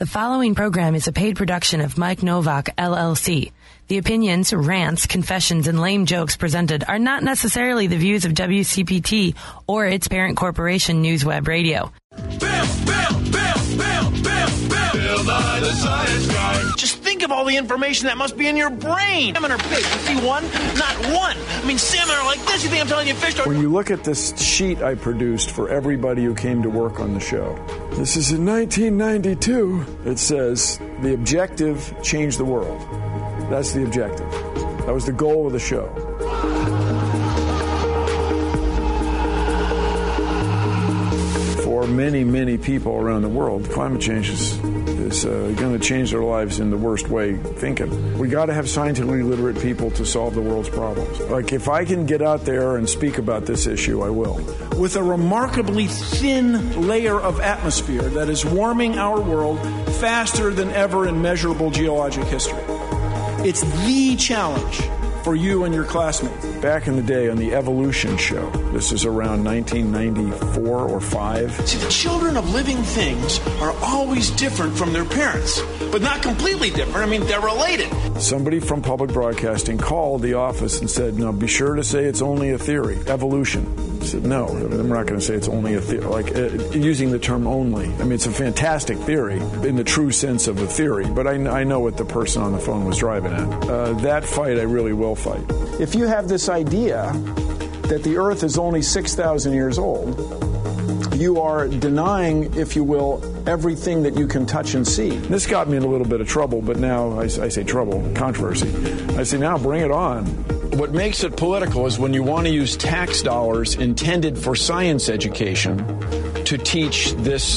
The following program is a paid production of Mike Novak, LLC. The opinions, rants, confessions, and lame jokes presented are not necessarily the views of WCPT or its parent corporation, NewsWeb Radio. Bill Nye the Science Guy. Just think of all the information that must be in your brain. Salmon are big. You see one? Not one. I mean, salmon are like this. You think I'm telling you fish are... When you look at this sheet I produced for everybody who came to work on the show, this is in 1992. It says, the objective, change the world. That's the objective. That was the goal of the show. For many, many people around the world, climate change is going to change their lives in the worst way thinking. We got to have scientifically literate people to solve the world's problems. Like, if I can get out there and speak about this issue, I will. With a remarkably thin layer of atmosphere that is warming our world faster than ever in measurable geologic history. It's the challenge for you and your classmates. Back in the day on the Evolution Show, this is around 1994 or 5. See, the children of living things are always different from their parents, but not completely different. I mean, they're related. Somebody from public broadcasting called the office and said, no, be sure to say it's only a theory, evolution. I said, no, we're not going to say it's only a theory, like using the term only. I mean, it's a fantastic theory in the true sense of a theory, but I know what the person on the phone was driving at. That fight I really will fight. If you have this idea that the Earth is only 6,000 years old, you are denying, if you will, everything that you can touch and see. This got me in a little bit of trouble, but now I say trouble, controversy. I say now bring it on. What makes it political is when you want to use tax dollars intended for science education to teach this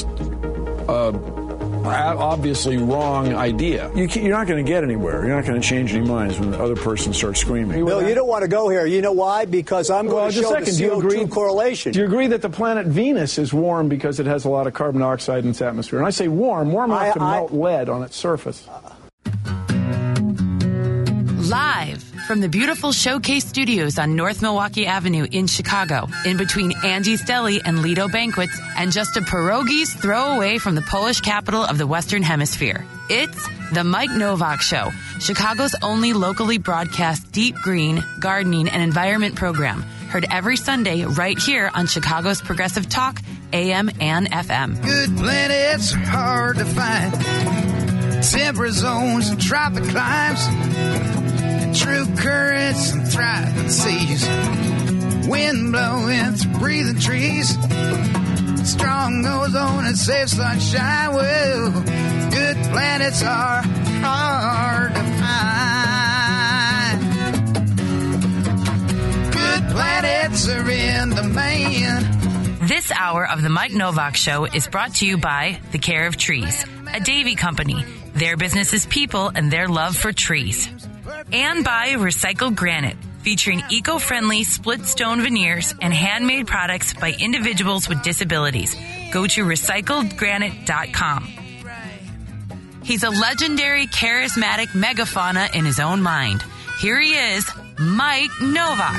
obviously wrong idea. You're not going to get anywhere. You're not going to change any minds when the other person starts screaming. Bill, you don't want to go here. You know why? Because I'm going to show the CO2 correlation. Do you agree that the planet Venus is warm because it has a lot of carbon dioxide in its atmosphere? And I say warm enough to melt lead on its surface. Live from the beautiful Showcase Studios on North Milwaukee Avenue in Chicago, in between Angie's Deli and Lido Banquets, and just a pierogi's throw away from the Polish capital of the Western Hemisphere. It's The Mike Novak Show, Chicago's only locally broadcast deep green, gardening, and environment program. Heard every Sunday right here on Chicago's Progressive Talk, AM and FM. Good planets are hard to find. Temperate zones and tropic climes. True currents and thriving seas. Wind blowing through breathing trees. Strong ozone and safe sunshine. Well, good planets are hard to find. Good planets are in demand. This hour of the Mike Novak Show is brought to you by The Care of Trees, a Davy company. Their business is people and their love for trees. And by Recycled Granite, featuring eco-friendly split stone veneers and handmade products by individuals with disabilities. Go to recycledgranite.com. He's a legendary, charismatic megafauna in his own mind. Here he is, Mike Novak.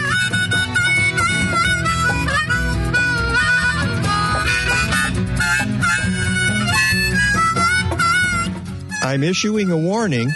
I'm issuing a warning.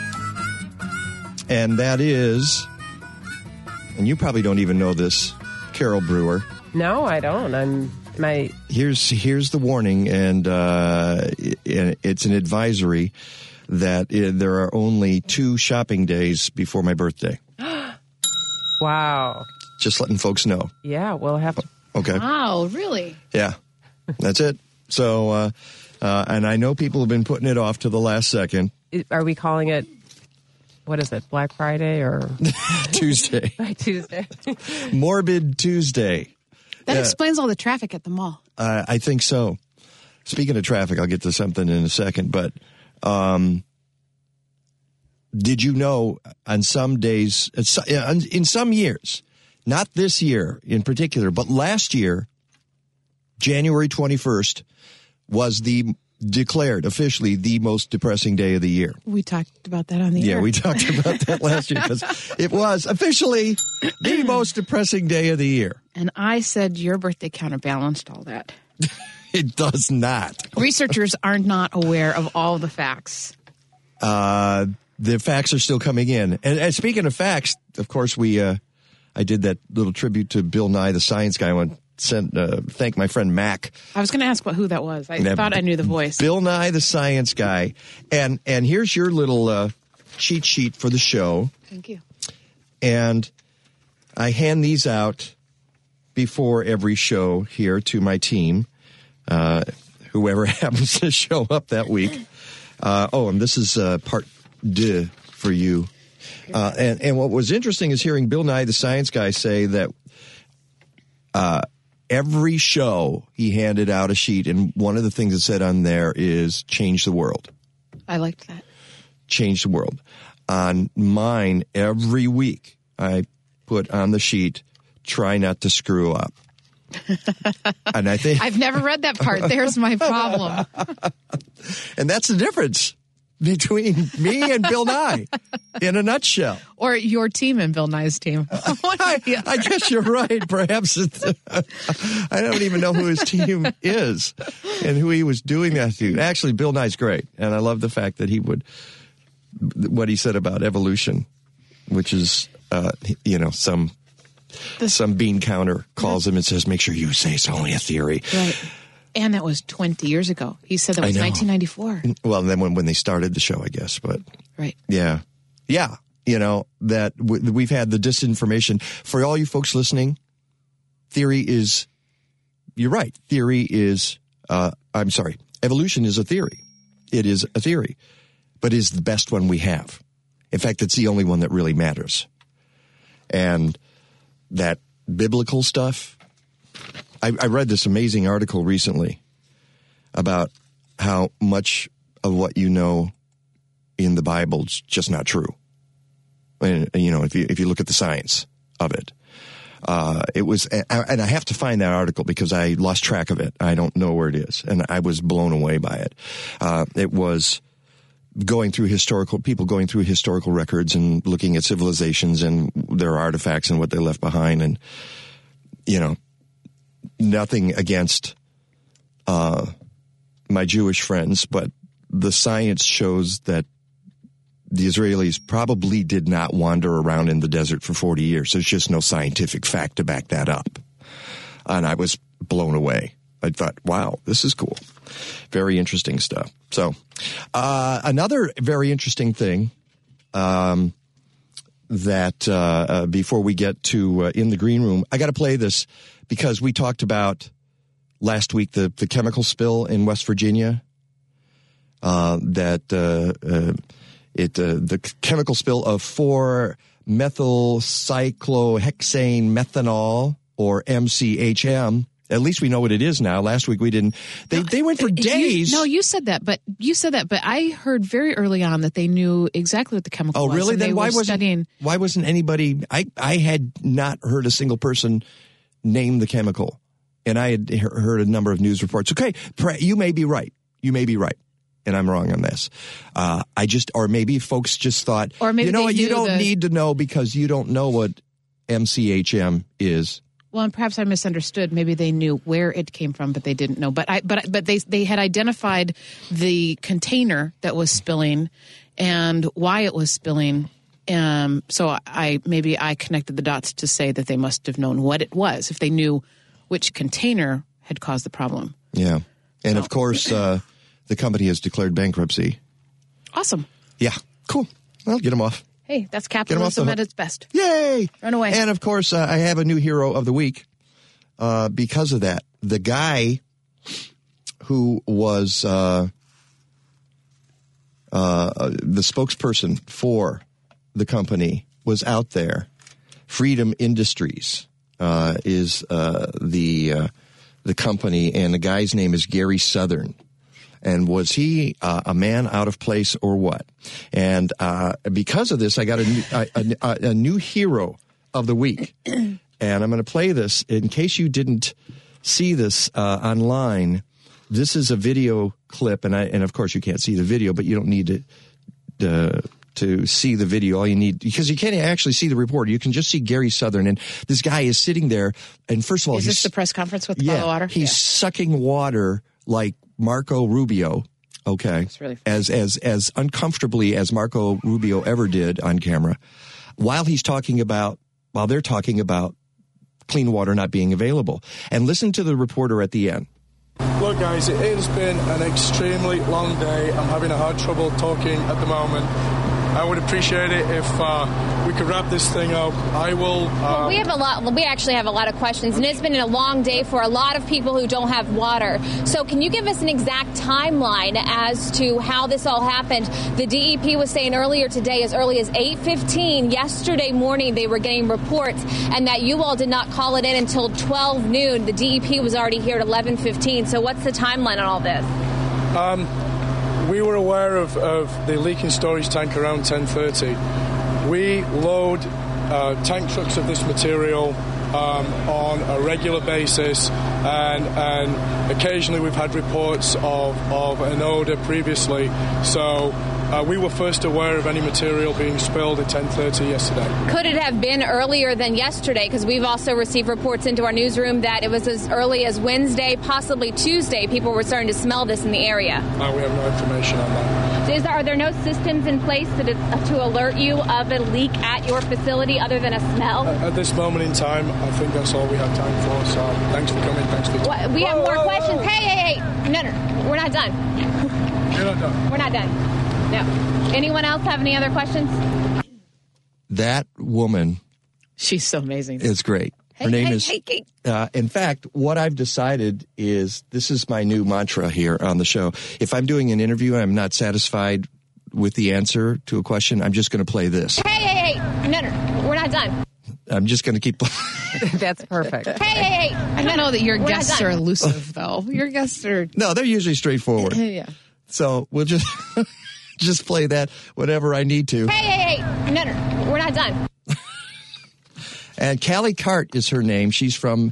And that is, and you probably don't even know this, Carol Brewer. No, I don't. Here's the warning, and it's an advisory that there are only 2 shopping days before my birthday. Wow. Just letting folks know. Yeah, we'll have to. Okay. Wow, really? Yeah, that's it. So, and I know people have been putting it off to the last second. Are we calling it? What is it, Black Friday or? Tuesday. Tuesday. Morbid Tuesday. That explains all the traffic at the mall. I think so. Speaking of traffic, I'll get to something in a second, but did you know on some days, in some years, not this year in particular, but last year, January 21st was declared officially the most depressing day of the year. We talked about that on the air. Yeah, we talked about that last year because it was officially the most depressing day of the year. And I said your birthday counterbalanced all that. It does not. Researchers are not aware of all the facts. The facts are still coming in. And speaking of facts, of course, I did that little tribute to Bill Nye, the Science Guy. I want to thank my friend Mac. I was going to ask who that was. I thought I knew the voice. Bill Nye, the Science Guy. And here's your little cheat sheet for the show. Thank you. And I hand these out before every show here to my team, whoever happens to show up that week. And this is part 2 for you. And what was interesting is hearing Bill Nye, the Science Guy, say that every show he handed out a sheet, and one of the things it said on there is change the world. I liked that. Change the world. On mine, every week, I put on the sheet, try not to screw up. And I think I've never read that part. There's my problem. And that's the difference between me and Bill Nye, in a nutshell. Or your team and Bill Nye's team. I guess you're right. Perhaps I don't even know who his team is and who he was doing that to. Actually, Bill Nye's great, and I love the fact that what he said about evolution, which is, some bean counter calls him and says, make sure you say it's only a theory. Right. And that was 20 years ago. He said that was 1994. Well, then when they started the show, I guess. But right. Yeah. Yeah. That we've had the disinformation. For all you folks listening, you're right. Evolution is a theory. It is a theory. But it is the best one we have. In fact, it's the only one that really matters. And that biblical stuff, I read this amazing article recently about how much of what you know in the Bible is just not true. And, if you look at the science of it, it was, and I have to find that article because I lost track of it. I don't know where it is. And I was blown away by it. It was going through historical records and looking at civilizations and their artifacts and what they left behind. And, nothing against my Jewish friends, but the science shows that the Israelis probably did not wander around in the desert for 40 years. There's just no scientific fact to back that up. And I was blown away. I thought, wow, this is cool. Very interesting stuff. So, another very interesting thing that before we get to In the Green Room, I got to play this because we talked about last week the chemical spill in West Virginia. The chemical spill of 4-methylcyclohexane methanol, or MCHM. At least we know what it is now. Last week we didn't. They went for days. You said that, but I heard very early on that they knew exactly what the chemical was. Oh, really? Then why wasn't anybody? I had not heard a single person name the chemical, and I had heard a number of news reports. Okay, you may be right. And I'm wrong on this. Or maybe folks just thought, or maybe you don't need to know because you don't know what MCHM is. Well, and perhaps I misunderstood. Maybe they knew where it came from, but they didn't know. But they had identified the container that was spilling and why it was spilling. So I connected the dots to say that they must have known what it was if they knew which container had caused the problem. Yeah, and of course the company has declared bankruptcy. Awesome. Yeah, cool. Well, get them off. Hey, that's capitalism at its best. Yay! Run away. And, of course, I have a new hero of the week because of that. The guy who was the spokesperson for the company was out there. Freedom Industries is the company, and the guy's name is Gary Southern. And was he a man out of place or what? And because of this, I got a new hero of the week. And I'm going to play this in case you didn't see this online. This is a video clip, and of course you can't see the video, but you don't need to to see the video. All you need, because you can't actually see the reporter. You can just see Gary Southern. And this guy is sitting there. And first of all, is this the press conference with the bottle of water? He's sucking water like Marco Rubio. Okay. It's really funny. As uncomfortably as Marco Rubio ever did on camera, while they're talking about clean water not being available. And listen to the reporter at the end. Look, guys, it has been an extremely long day. I'm having a hard trouble talking at the moment. I would appreciate it if we could wrap this thing up. I will. Well, we actually have a lot of questions, and it's been a long day for a lot of people who don't have water. So can you give us an exact timeline as to how this all happened? The DEP was saying earlier today, as early as 8:15 yesterday morning, they were getting reports, and that you all did not call it in until 12 noon. The DEP was already here at 11:15. So what's the timeline on all this? We were aware of the leaking storage tank around 10:30. We load tank trucks of this material on a regular basis, and occasionally we've had reports of an odor previously. So we were first aware of any material being spilled at 10:30 yesterday. Could it have been earlier than yesterday? Because we've also received reports into our newsroom that it was as early as Wednesday, possibly Tuesday. People were starting to smell this in the area. We have no information on that. Are there no systems in place to alert you of a leak at your facility other than a smell? At this moment in time, I think that's all we have time for. So thanks for coming. Thanks for time. We have more questions. Hey. No, we're not done. You're not done. We're not done. No. Anyone else have any other questions? That woman. She's so amazing. It's great. Her name is. In fact, what I've decided is this is my new mantra here on the show. If I'm doing an interview and I'm not satisfied with the answer to a question, I'm just going to play this. Hey. No, we're not done. I'm just going to keep. That's perfect. Hey. I don't know that your guests are elusive, though. Your guests are. No, they're usually straightforward. Yeah. So we'll just play that whenever I need to. Hey. No, we're not done. And Callie Cart is her name. She's from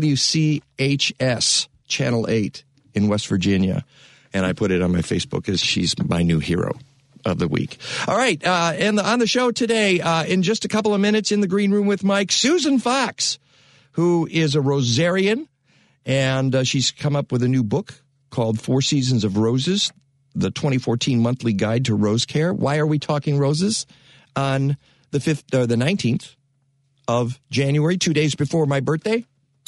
WCHS Channel 8 in West Virginia. And I put it on my Facebook as she's my new hero of the week. All right. And on the show today, in just a couple of minutes in the Green Room with Mike, Susan Fox, who is a Rosarian. And she's come up with a new book called 4 Seasons of Roses, the 2014 monthly guide to rose care. Why are we talking roses? On the 19th of January, 2 days before my birthday.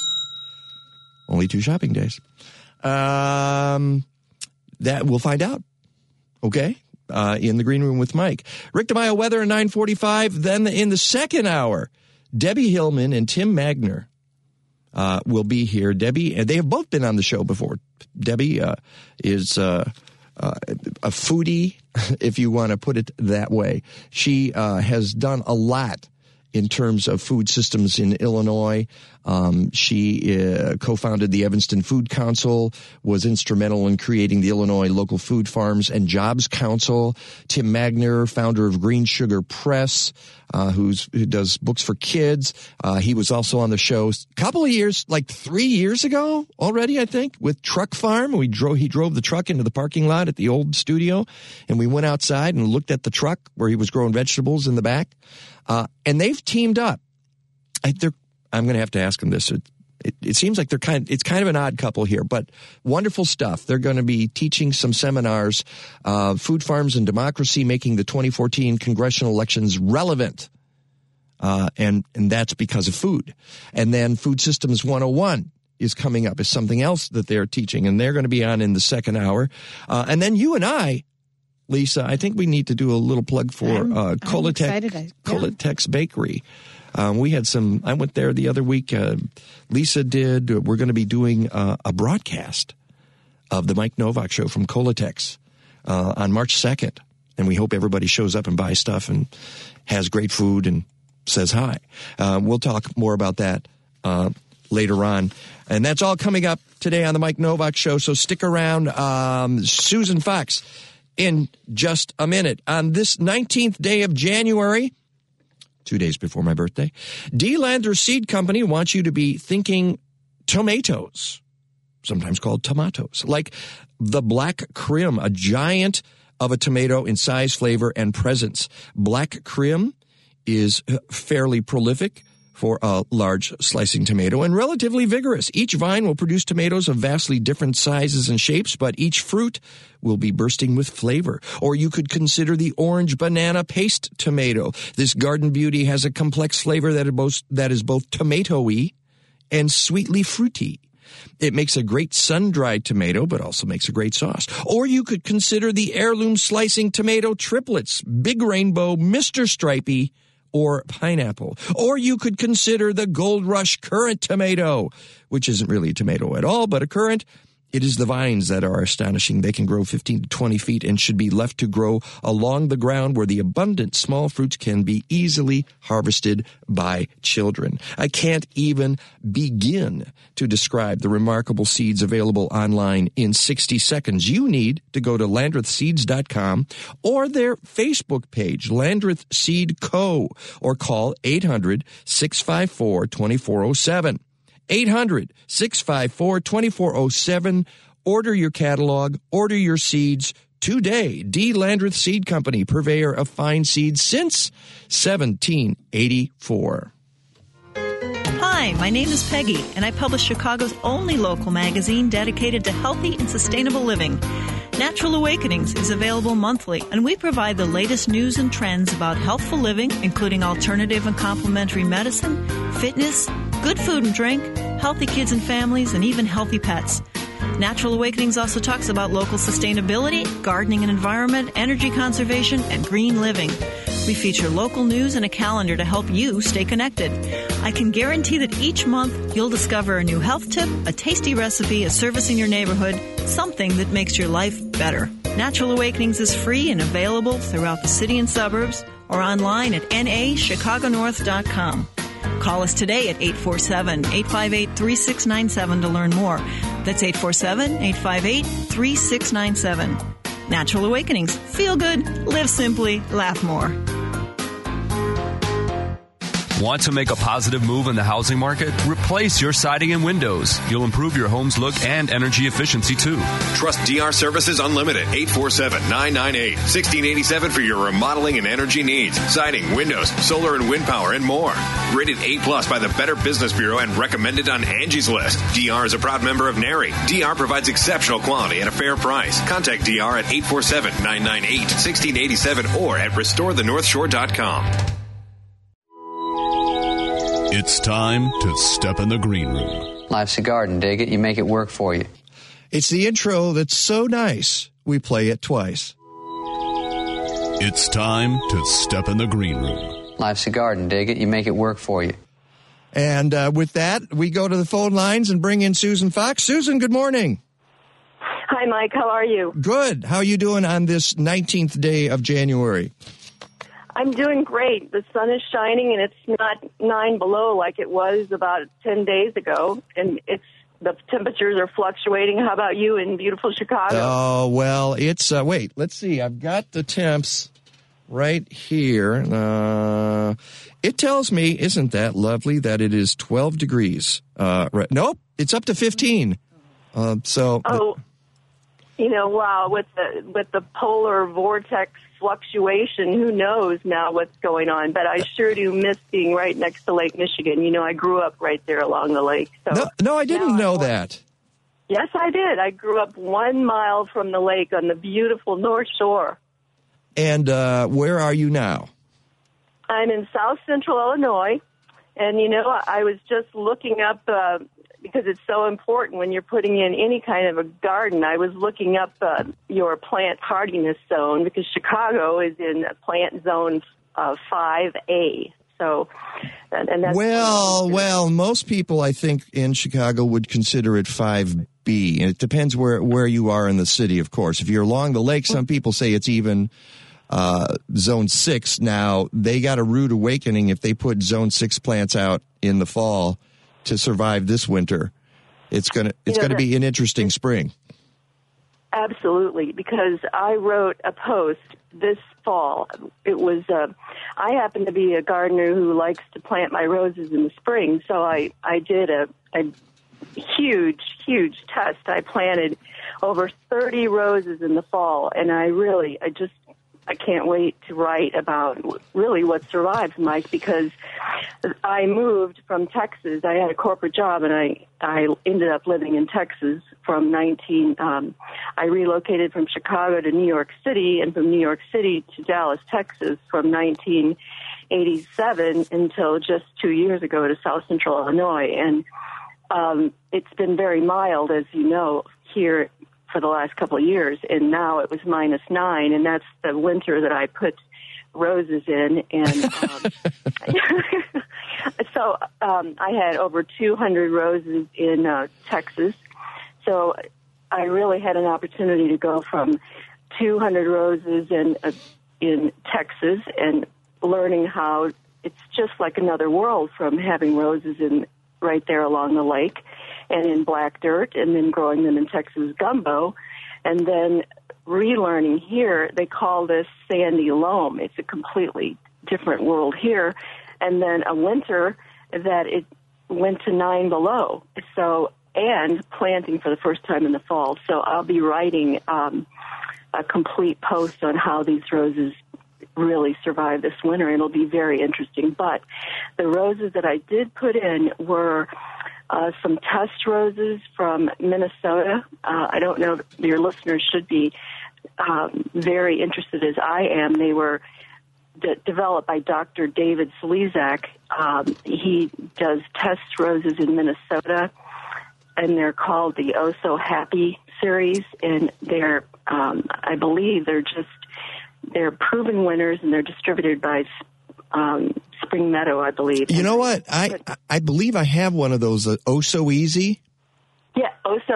Only 2 shopping days. That we'll find out. Okay. In the Green Room with Mike. Rick DeMaio weather at 9:45. Then in the second hour, Debbie Hillman and Tim Magner will be here. Debbie, they have both been on the show before. Debbie is a foodie, if you want to put it that way. She has done a lot in terms of food systems in Illinois. She co-founded the Evanston Food Council, was instrumental in creating the Illinois Local Food Farms and Jobs Council. Tim Magner, founder of Green Sugar Press, who does books for kids. He was also on the show a couple of years, like 3 years ago already, I think, with Truck Farm. He drove the truck into the parking lot at the old studio, and we went outside and looked at the truck where he was growing vegetables in the back. And they've teamed up. I'm going to have to ask them this. It seems like it's kind of an odd couple here, but wonderful stuff. They're going to be teaching some seminars, Food Farms and Democracy, making the 2014 congressional elections relevant. And that's because of food. And then Food Systems 101 is coming up as something else that they're teaching, and they're going to be on in the second hour. And then you and I, Lisa, I think we need to do a little plug for Kolotek's Bakery. We had I went there the other week. Lisa did. We're going to be doing a broadcast of the Mike Novak Show from Kolotek's on March 2nd. And we hope everybody shows up and buys stuff and has great food and says hi. We'll talk more about that later on. And that's all coming up today on the Mike Novak Show. So stick around. Susan Fox in just a minute. On this 19th day of January, 2 days before my birthday, D. Lander Seed Company wants you to be thinking tomatoes, sometimes called tomatoes, like the Black Krim, a giant of a tomato in size, flavor, and presence. Black Krim is fairly prolific for a large slicing tomato and relatively vigorous. Each vine will produce tomatoes of vastly different sizes and shapes, but each fruit will be bursting with flavor. Or you could consider the orange banana paste tomato. This garden beauty has a complex flavor that is both tomato-y and sweetly fruity. It makes a great sun-dried tomato, but also makes a great sauce. Or you could consider the heirloom slicing tomato triplets, Big Rainbow, Mr. Stripey, or pineapple. Or you could consider the Gold Rush currant tomato, which isn't really a tomato at all, but a currant. It is the vines that are astonishing. They can grow 15 to 20 feet and should be left to grow along the ground where the abundant small fruits can be easily harvested by children. I can't even begin to describe the remarkable seeds available online in 60 seconds. You need to go to LandrethSeeds.com or their Facebook page, Landreth Seed Co., or call 800-654-2407. 800-654-2407. Order your catalog, order your seeds today. D. Landreth Seed Company, purveyor of fine seeds since 1784. Hi, my name is Peggy, and I publish Chicago's only local magazine dedicated to healthy and sustainable living. Natural Awakenings is available monthly, and we provide the latest news and trends about healthful living, including alternative and complementary medicine, fitness, good food and drink, healthy kids and families, and even healthy pets. Natural Awakenings also talks about local sustainability, gardening and environment, energy conservation, and green living. We feature local news and a calendar to help you stay connected. I can guarantee that each month you'll discover a new health tip, a tasty recipe, a service in your neighborhood, something that makes your life better. Natural Awakenings is free and available throughout the city and suburbs or online at nachicagonorth.com. Call us today at 847-858-3697 to learn more. That's 847-858-3697. Natural Awakenings. Feel good, live simply, laugh more. Want to make a positive move in the housing market? Replace your siding and windows. You'll improve your home's look and energy efficiency, too. Trust DR Services Unlimited, 847-998-1687 for your remodeling and energy needs. Siding, windows, solar and wind power, and more. Rated A+ by the Better Business Bureau and recommended on Angie's List. DR is a proud member of NARI. DR provides exceptional quality at a fair price. Contact DR at 847-998-1687 or at restorethenorthshore.com. It's time to step in the green room. Life's a garden, dig it. You make it work for you. It's the intro that's so nice, we play it twice. It's time to step in the green room. Life's a garden, dig it. You make it work for you. And with that, we go to the phone lines and bring in Susan Fox. Susan, good morning. Hi, Mike. How are you? Good. How are you doing on this 19th day of January? I'm doing great. The sun is shining, and it's not 9 below like it was about 10 days ago. And the temperatures are fluctuating. How about you in beautiful Chicago? Oh, well, it's, wait, let's see. I've got the temps right here. It tells me, isn't that lovely, that it is 12 degrees. Right. Nope, it's up to 15. Wow, with the polar vortex fluctuation, who knows now what's going on, but I sure do miss being right next to Lake Michigan. I grew up right there along the lake. So no, I didn't know that. Yes, I did. I grew up 1 mile from the lake on the beautiful North Shore. And where are you now? I'm in South Central Illinois, and I was just looking up because it's so important when you're putting in any kind of a garden. I was looking up your plant hardiness zone because Chicago is in plant zone 5A. So, and that's well, most people I think in Chicago would consider it 5B, and it depends where you are in the city. Of course, if you're along the lake, some people say it's even zone 6. Now they got a rude awakening if they put zone 6 plants out in the fall to survive this winter. It's gonna be an interesting spring. Absolutely, because I wrote a post this fall. It was I happen to be a gardener who likes to plant my roses in the spring, so I did a huge test. I planted over 30 roses in the fall, and I can't wait to write about really what survives, Mike, because I moved from Texas. I had a corporate job, and I ended up living in Texas from I relocated from Chicago to New York City, and from New York City to Dallas, Texas from 1987 until just 2 years ago to South Central Illinois. And it's been very mild, as you know, here for the last couple of years, and now it was -9, and that's the winter that I put roses in. And so I had over 200 roses in Texas. So I really had an opportunity to go from 200 roses in Texas and learning how it's just like another world from having roses right there along the lake and in black dirt, and then growing them in Texas gumbo, and then relearning here. They call this sandy loam. It's a completely different world here. And then a winter that it went to 9 below. So, and planting for the first time in the fall. So I'll be writing a complete post on how these roses really survive this winter. It'll be very interesting. But the roses that I did put in were some test roses from Minnesota. I don't know, your listeners should be very interested as I am. They were developed by Dr. David Slezak. He does test roses in Minnesota, and they're called the Oh So Happy series, and they're, I believe they're proven winners, and they're distributed by Spring Meadow, I believe. You know what? I believe I have one of those, Oh So Easy. Yeah,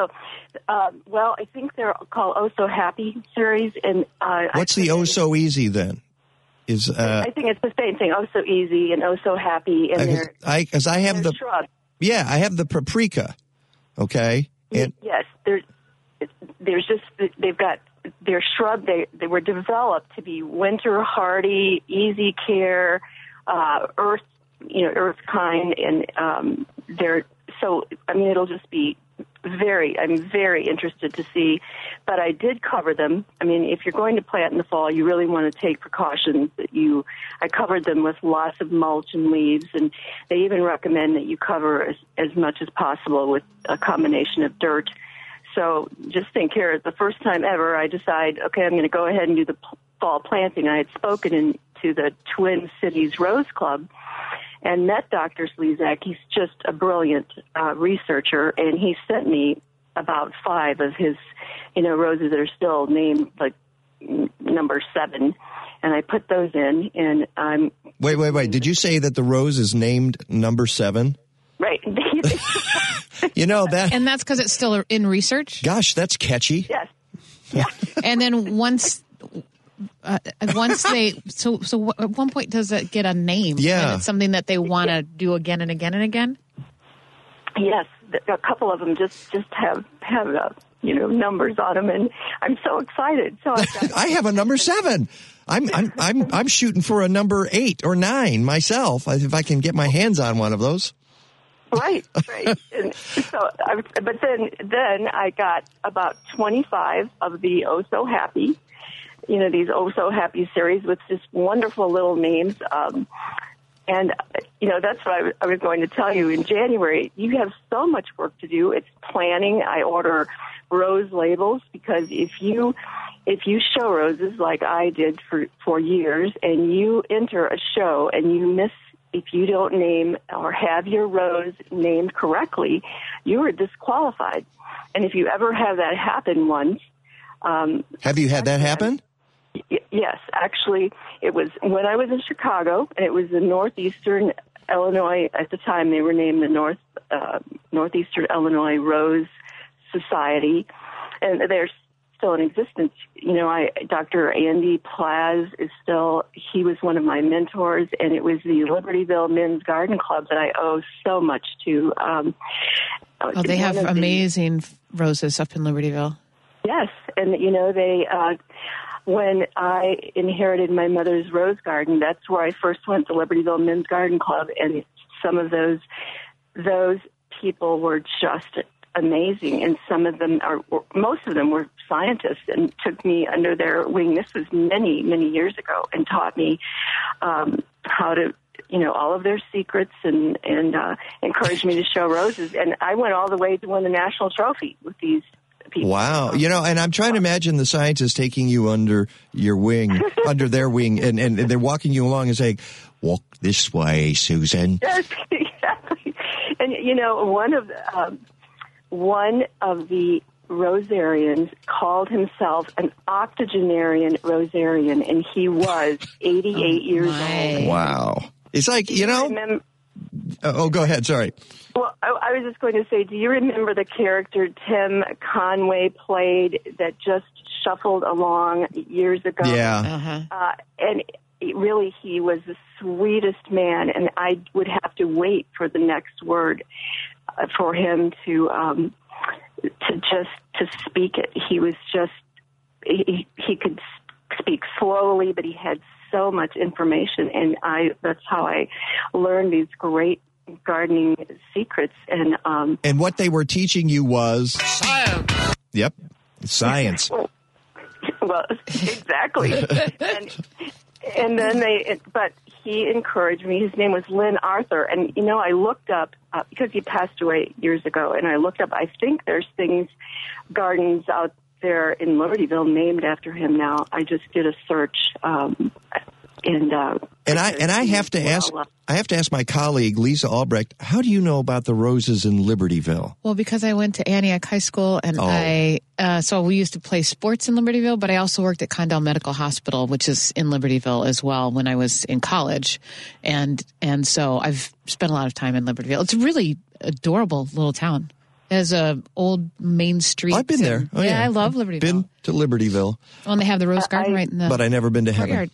well, I think they're called Oh So Happy series. And what's the Oh So Easy then? I think it's the same thing, Oh So Easy and Oh So Happy. And I have the shrub. Yeah, I have the paprika. Okay. And yes, there's just they've got their shrub. They were developed to be winter hardy, easy care, earth kind, and they're so. I mean, it'll just be I'm very interested to see, but I did cover them. I mean, if you're going to plant in the fall, you really want to take precautions. I covered them with lots of mulch and leaves, and they even recommend that you cover as much as possible with a combination of dirt. So just think here, the first time ever, I decide, okay, I'm going to go ahead and do the fall planting. I had spoken to the Twin Cities Rose Club and met Dr. Slezak. He's just a brilliant researcher, and he sent me about 5 of his, roses that are still named like number 7, and I put those in. And I'm wait. Did you say that the rose is named number 7? Right. You know that, and that's because it's still in research. Gosh, that's catchy. Yes. Yeah. And then once they so at one point does it get a name? Yeah, and it's something that they want to do again and again and again. Yes, a couple of them just have numbers on them, and I'm so excited. So I have a number 7. I'm shooting for a number 8 or 9 myself if I can get my hands on one of those. Right. And so, but then I got about 25 of the Oh So Happy, these Oh So Happy series with just wonderful little names. And, that's what I was going to tell you. In January, you have so much work to do. It's planning. I order rose labels because if you show roses like I did for years, and you enter a show and you miss, if you don't name or have your rose named correctly, you are disqualified. And if you ever have that happen once... have you had that happen? Yes. Actually, it was when I was in Chicago, and it was in Northeastern Illinois. At the time, they were named the Northeastern Illinois Rose Society, and they're still in existence. Dr. Andy Plaz he was one of my mentors, and it was the Libertyville Men's Garden Club that I owe so much to. They have amazing roses up in Libertyville. Yes, and they, when I inherited my mother's rose garden, that's where I first went to Libertyville Men's Garden Club, and some of those people were just amazing. And most of them were scientists and took me under their wing. This was many, many years ago, and taught me how to, all of their secrets and encouraged me to show roses. And I went all the way to win the national trophy with these people. Wow. And I'm trying to imagine the scientists taking you under your wing, under their wing, and they're walking you along and saying, walk this way, Susan. Yes, exactly. And, one of the Rosarians called himself an octogenarian Rosarian, and he was 88 years old. Wow. It's like, oh, go ahead. Sorry. Well, I was just going to say, do you remember the character Tim Conway played that just shuffled along years ago? Yeah. And really, he was the sweetest man, and I would have to wait for the next word for him to speak it. He was just, he could speak slowly, but he had so much information, and that's how I learned these great gardening secrets. And what they were teaching you was science. Yep, science. Well, exactly. and then but he encouraged me. His name was Lynn Arthur, and I looked up because he passed away years ago, and I looked up. I think there's gardens out there in Libertyville named after him now. I just did a search, and I have to ask my colleague Lisa Albrecht, how do you know about the roses in Libertyville? Well, because I went to Antioch High School, and so we used to play sports in Libertyville, but I also worked at Condell Medical Hospital, which is in Libertyville as well, when I was in college, and so I've spent a lot of time in Libertyville. It's a really adorable little town. There's a old main street. I've been there. Oh, yeah, I love Libertyville. Been to Libertyville. Well, and they have the Rose Garden right in the But I've never been to heaven.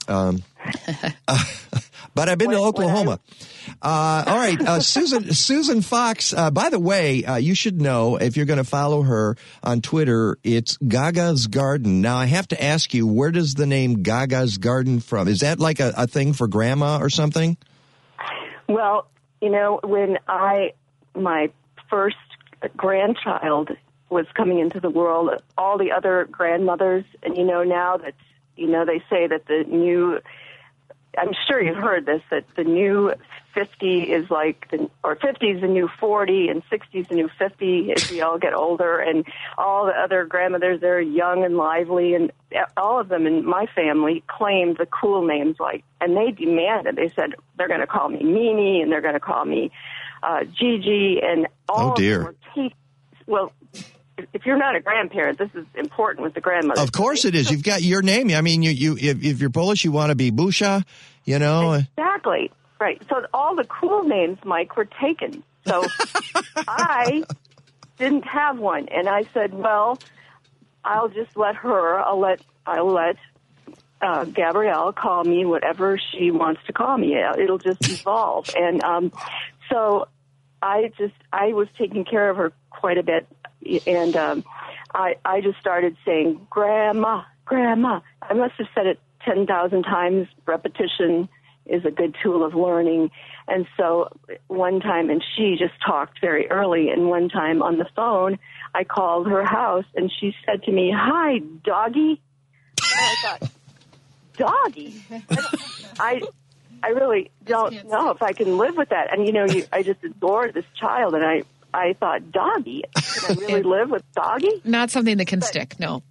But I've been to Oklahoma. All right, Susan Fox. By the way, you should know, if you're going to follow her on Twitter, it's Gaga's Garden. Now, I have to ask you, where does the name Gaga's Garden from? Is that like a thing for grandma or something? Well, when my first grandchild was coming into the world, all the other grandmothers, and now that they say that the new, I'm sure you've heard this, that the new 50 is or 50 is the new 40 and 60 is the new 50 as we all get older, and all the other grandmothers, they're young and lively, and all of them in my family claimed the cool names, and they demanded, they said, they're going to call me Mimi, and they're going to call me Gigi, and all of them were well, if you're not a grandparent, this is important with the grandmother. Of course it is. You've got your name. I mean, if you're Polish, you want to be Busha, Exactly. Right. So all the cool names, Mike, were taken. So I didn't have one. And I said, well, I'll let Gabrielle call me whatever she wants to call me. It'll just evolve. And so I was taking care of her quite a bit. And I just started saying, Grandma, Grandma. I must have said it 10,000 times. Repetition is a good tool of learning. And so one time, and she just talked very early, and one time on the phone, I called her house, and she said to me, hi, doggy. And I thought, doggy? I really don't know if I can live with that. And, I just adored this child, and I thought, doggy? Can I really live with doggy? Not something that can stick, no.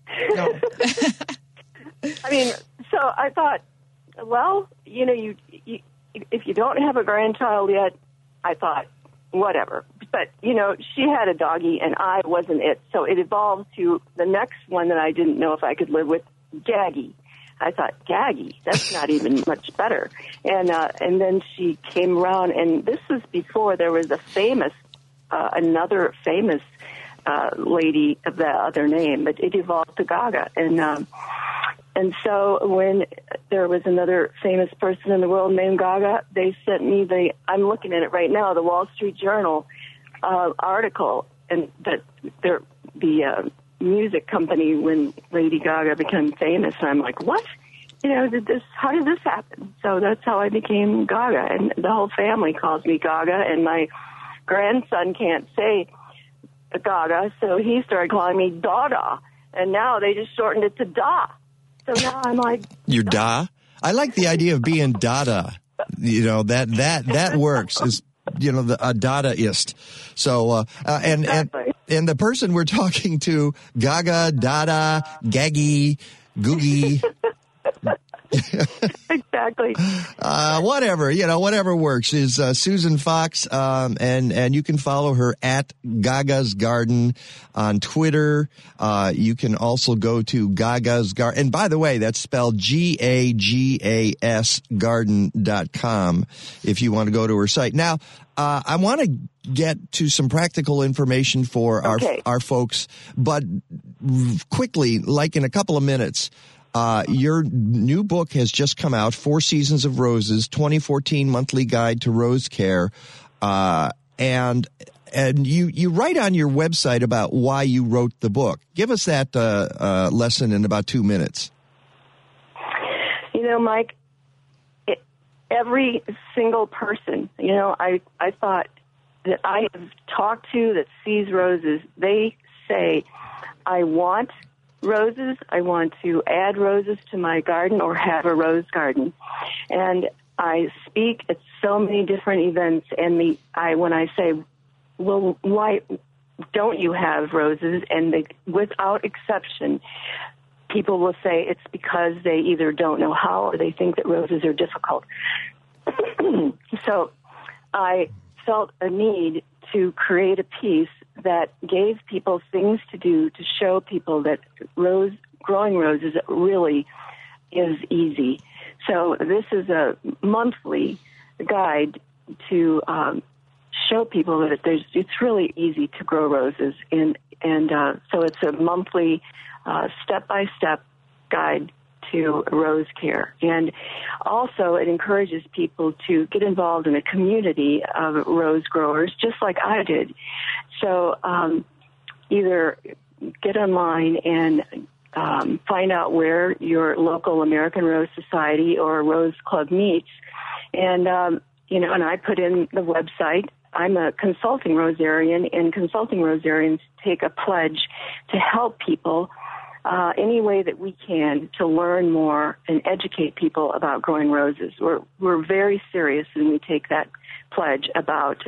I mean, so I thought, well, you if you don't have a grandchild yet, I thought, whatever. But, she had a doggy, and I wasn't it. So it evolved to the next one that I didn't know if I could live with, Gaggy. I thought, Gaggy, that's not even much better. And then she came around, and this was before there was another famous lady of that other name, but it evolved to Gaga. And so when there was another famous person in the world named Gaga, they sent me I'm looking at it right now, the Wall Street Journal article, and that the music company when Lady Gaga became famous. And I'm like, what? How did this happen? So that's how I became Gaga, and the whole family calls me Gaga, and my grandson can't say Gaga, so he started calling me Dada, and now they just shortened it to Da. So now I'm like, you're Da? I like the idea of being Dada. You know, that works. Is, you know, a Dadaist. So, and the person we're talking to, Gaga, Dada, Gaggy, Googie. Exactly. Whatever works is Susan Fox, and you can follow her at Gaga's Garden on Twitter. You can also go to Gaga's Garden, and by the way, that's spelled GAGAS garden.com if you want to go to her site. Now, I want to get to some practical information for our folks, but quickly, like in a couple of minutes. Your new book has just come out, 4 Seasons of Roses, 2014 Monthly Guide to Rose Care. And you write on your website about why you wrote the book. Give us that lesson in about 2 minutes. You know, Mike, every single person, you know, I thought that I have talked to that sees roses, they say, I want roses. I want to add roses to my garden or have a rose garden. And I speak at so many different events, and when I say, well, why don't you have roses? And without exception, people will say it's because they either don't know how or they think that roses are difficult. So I felt a need to create a piece that gave people things to do to show people that growing roses really is easy. So this is a monthly guide to show people that it's really easy to grow roses, and so it's a monthly step-by-step guide to rose care. And also it encourages people to get involved in a community of rose growers, just like I did. So either get online and find out where your local American Rose Society or Rose Club meets. And, and I put in the website. I'm a consulting rosarian, and consulting rosarians take a pledge to help people any way that we can to learn more and educate people about growing roses. We're very serious, and we take that pledge about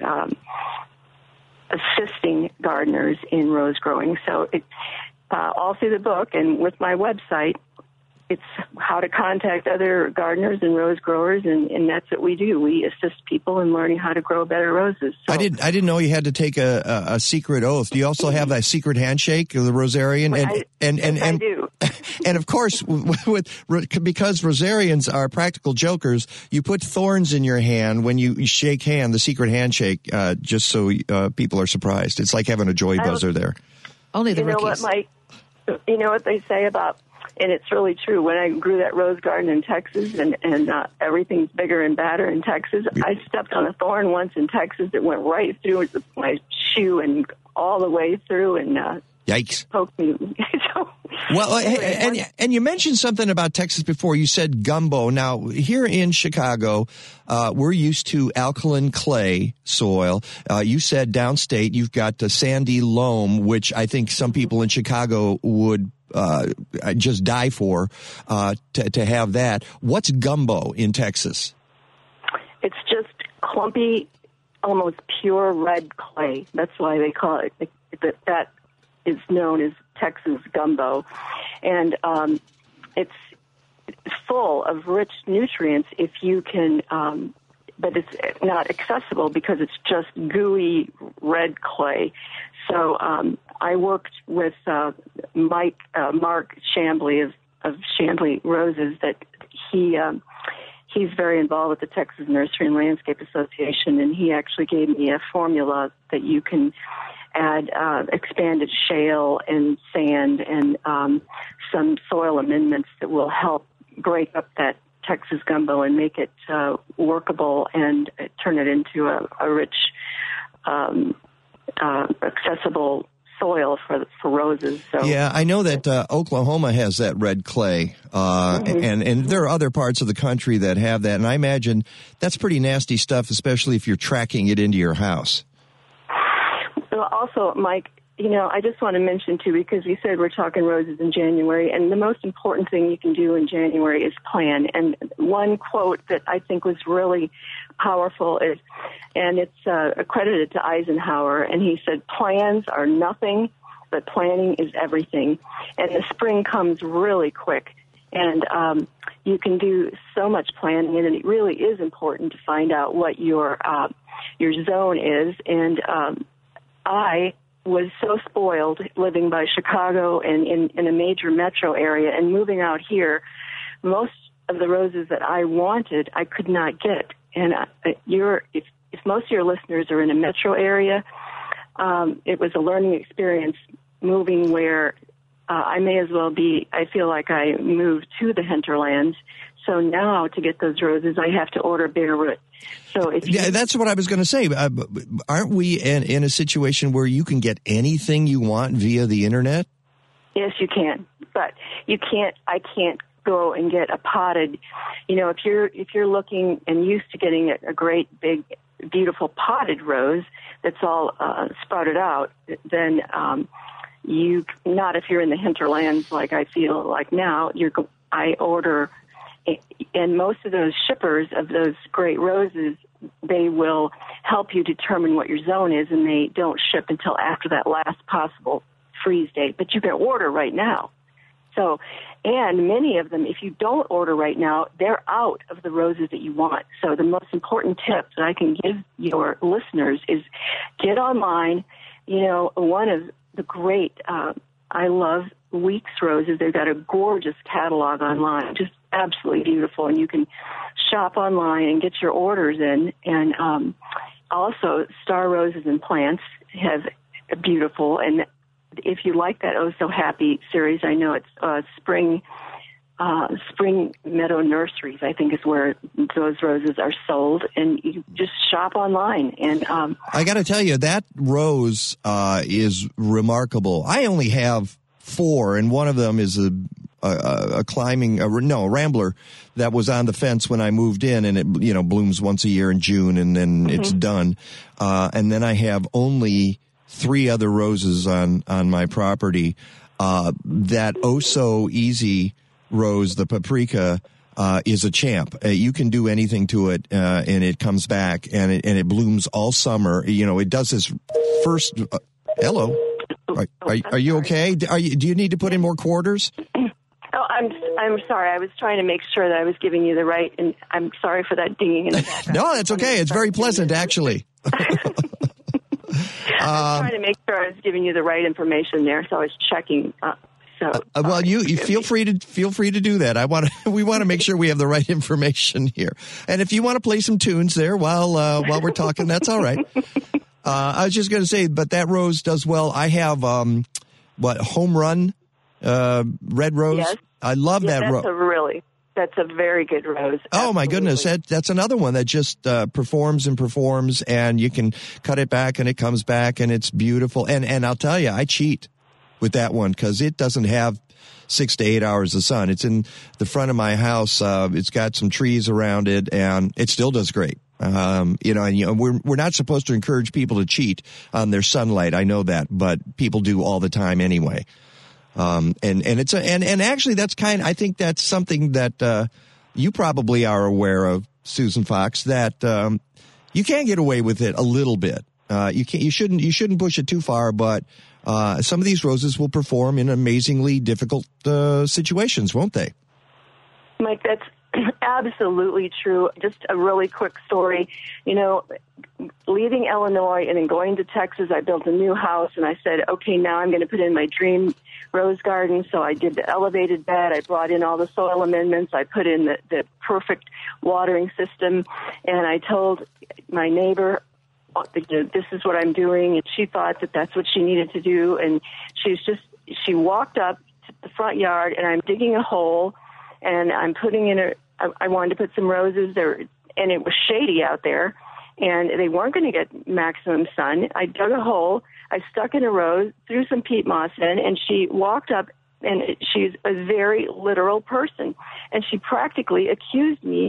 assisting gardeners in rose growing. So all through the book and with my website, it's how to contact other gardeners and rose growers, and that's what we do. We assist people in learning how to grow better roses. So, I didn't know you had to take a secret oath. Do you also have that secret handshake of the Rosarian? I do. And of course, because Rosarians are practical jokers, you put thorns in your hand when you shake hand, the secret handshake, just so people are surprised. It's like having a joy buzzer there. Only the rookies. You know what, Mike? You know what they say about. And it's really true. When I grew that rose garden in Texas and everything's bigger and badder in Texas, I stepped on a thorn once in Texas that went right through my shoe and all the way through and yikes. Poked me. Well, and you mentioned something about Texas before. You said gumbo. Now, here in Chicago, we're used to alkaline clay soil. You said downstate you've got sandy loam, which I think some people in Chicago would just die for to have that. What's gumbo in Texas? It's just clumpy, almost pure red clay. That's why they call it. That is known as Texas gumbo, and it's full of rich nutrients if you can. But it's not accessible because it's just gooey red clay. So I worked with Mark Chambly of Chambly Roses. That he's very involved with the Texas Nursery and Landscape Association, and he actually gave me a formula that you can add expanded shale and sand and some soil amendments that will help break up that Texas gumbo and make it workable and turn it into a rich, accessible soil for roses. So, yeah, I know that Oklahoma has that red clay, and there are other parts of the country that have that, and I imagine that's pretty nasty stuff, especially if you're tracking it into your house. Also, Mike, I just want to mention, too, because we said we're talking roses in January, and the most important thing you can do in January is plan. And one quote that I think was really powerful is, and it's accredited to Eisenhower, and he said, plans are nothing, but planning is everything. And the spring comes really quick, and you can do so much planning, and it really is important to find out what your zone is. And I was so spoiled living by Chicago and in a major metro area, and moving out here, most of the roses that I wanted, I could not get. And if most of your listeners are in a metro area, it was a learning experience moving where I may as well be, I feel like I moved to the hinterlands. So now to get those roses, I have to order bare root. So that's what I was going to say. Aren't we in a situation where you can get anything you want via the internet? Yes, you can, but you can't. I can't go and get a potted. If you're looking and used to getting a great big, beautiful potted rose that's all sprouted out, then not if you're in the hinterlands like I feel like now. I order. And most of those shippers of those great roses, they will help you determine what your zone is, and they don't ship until after that last possible freeze date. But you can order right now. So, and many of them, if you don't order right now, they're out of the roses that you want. So the most important tip that I can give your listeners is get online. One of the great, I love Weeks Roses. They've got a gorgeous catalog online, just absolutely beautiful, and you can shop online and get your orders in. And also, Star Roses and Plants have a beautiful, and if you like that Oh So Happy series, I know it's Spring Meadow Nurseries, I think, is where those roses are sold, and you just shop online. And I got to tell you, that rose is remarkable. I only have 4, and one of them is a rambler that was on the fence when I moved in, and it blooms once a year in June, and then it's done. And then I have only 3 other roses on my property. That Oh So Easy rose, the paprika, is a champ. You can do anything to it, and it comes back, and it blooms all summer. It does this first. Hello. Are you okay? Do you need to put in more quarters? Oh, I'm sorry. I was trying to make sure that I was giving you the right, and I'm sorry for that dinging in the background. No, that's okay. It's very pleasant, actually. I was trying to make sure I was giving you the right information there, so I was checking. Well, you feel free to do that. We want to make sure we have the right information here. And if you want to play some tunes there while we're talking, that's all right. I was just going to say, but that rose does well. I have Home Run red rose. Yes. I love that rose. That's a very good rose. Oh, my goodness. That's another one that just performs, and you can cut it back, and it comes back, and it's beautiful. And I'll tell you, I cheat with that one because it doesn't have 6 to 8 hours of sun. It's in the front of my house. It's got some trees around it, and it still does great. And we're not supposed to encourage people to cheat on their sunlight. I know that, but people do all the time anyway. And actually I think that's something that, you probably are aware of, Susan Fox, that, you can get away with it a little bit. You shouldn't push it too far, but, some of these roses will perform in amazingly difficult, situations, won't they? Mike, that's absolutely true. Just a really quick story. Leaving Illinois and then going to Texas, I built a new house, and I said, okay, now I'm going to put in my dream rose garden. So I did the elevated bed. I brought in all the soil amendments. I put in the perfect watering system, and I told my neighbor, this is what I'm doing, and she thought that that's what she needed to do. And she walked up to the front yard, and I'm digging a hole, and I'm putting in I wanted to put some roses there, and it was shady out there, and they weren't going to get maximum sun. I dug a hole, I stuck in a rose, threw some peat moss in, and she walked up, and she's a very literal person, and she practically accused me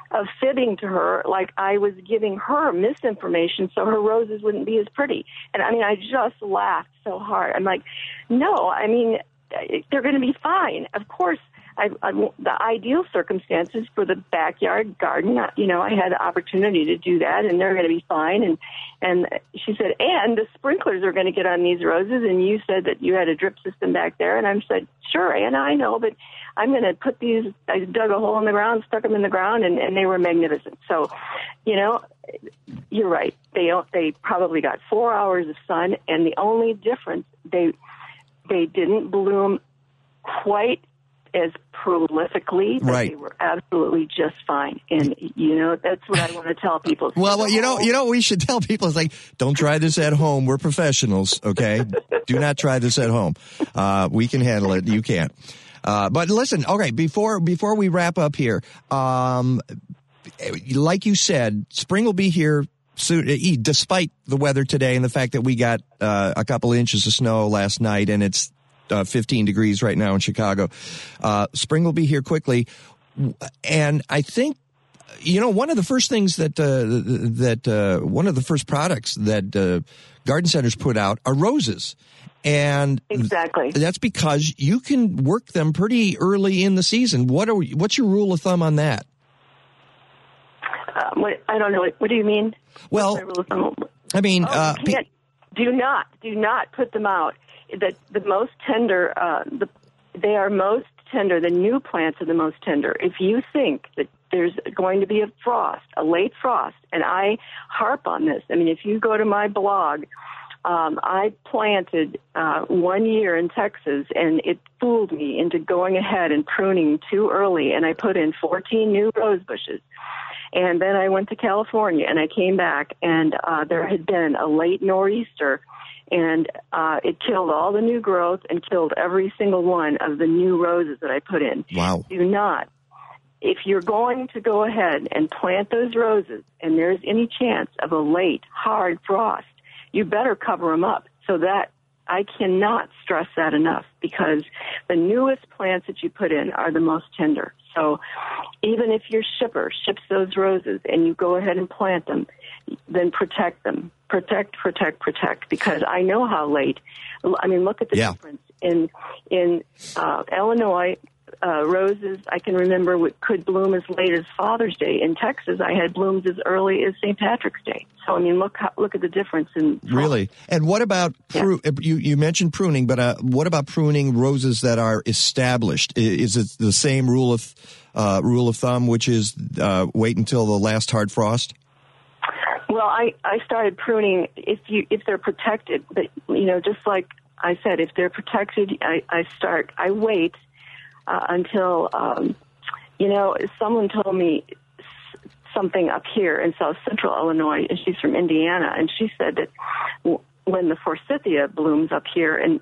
fibbing to her, like I was giving her misinformation so her roses wouldn't be as pretty. And I mean, I just laughed so hard. I'm like, no, I mean, they're going to be fine. Of course, the ideal circumstances for the backyard garden, I had the opportunity to do that, and they're going to be fine. And she said, and the sprinklers are going to get on these roses, and you said that you had a drip system back there. And I said, sure, Anna, I know, but I'm going to put these, I dug a hole in the ground, stuck them in the ground, and they were magnificent. So, you're right. They probably got 4 hours of sun, and the only difference, they didn't bloom quite as prolifically, but right. They were absolutely just fine. And, that's what I want to tell people. Well, what we should tell people is like, don't try this at home. We're professionals, okay? Do not try this at home. We can handle it. You can't. But listen, okay, before we wrap up here, like you said, spring will be here soon, despite the weather today and the fact that we got a couple inches of snow last night, and it's 15 degrees right now in Chicago. Spring will be here quickly. And I think, one of the first things that one of the first products that garden centers put out are roses. And exactly, that's because you can work them pretty early in the season. What's your rule of thumb on that? I don't know. What do you mean? Well, I mean, do not put them out. The most tender, they are most tender. The new plants are the most tender. If you think that there's going to be a late frost, and I harp on this. I mean, if you go to my blog, I planted 1 year in Texas, and it fooled me into going ahead and pruning too early, and I put in 14 new rose bushes. And then I went to California, and I came back, and there had been a late nor'easter, and it killed all the new growth and killed every single one of the new roses that I put in. Wow. Do not. If you're going to go ahead and plant those roses, and there's any chance of a late, hard frost, you better cover them up. So that I cannot stress that enough, because the newest plants that you put in are the most tender. So even if your shipper ships those roses and you go ahead and plant them, then protect them. Protect, because I know how late. I mean, look at the difference. In Illinois, roses, I can remember, could bloom as late as Father's Day. In Texas, I had blooms as early as St. Patrick's Day. So, I mean, look at the difference. Really? And what about, you mentioned pruning, but what about pruning roses that are established? Is it the same rule of thumb, which is wait until the last hard frost? Well, I started pruning if they're protected, but, just like I said, if they're protected, I wait until, someone told me something up here in South Central Illinois, and she's from Indiana, and she said that when the forsythia blooms up here, and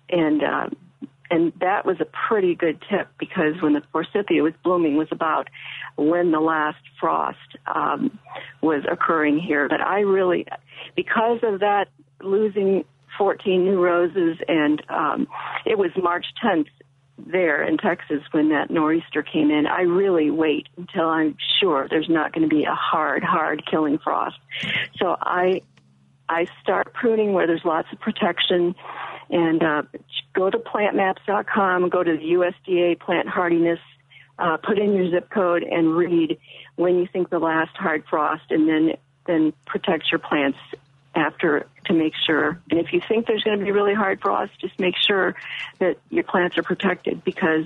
that was a pretty good tip, because when the forsythia was blooming was about when the last frost was occurring here. But I really, because of that, losing 14 new roses, and it was March 10th there in Texas when that nor'easter came in, I really wait until I'm sure there's not going to be a hard killing frost. So I start pruning where there's lots of protection, and go to plantmaps.com, go to the USDA plant hardiness, put in your zip code and read when you think the last hard frost, and then protect your plants after to make sure. And if you think there's going to be really hard frost, just make sure that your plants are protected, because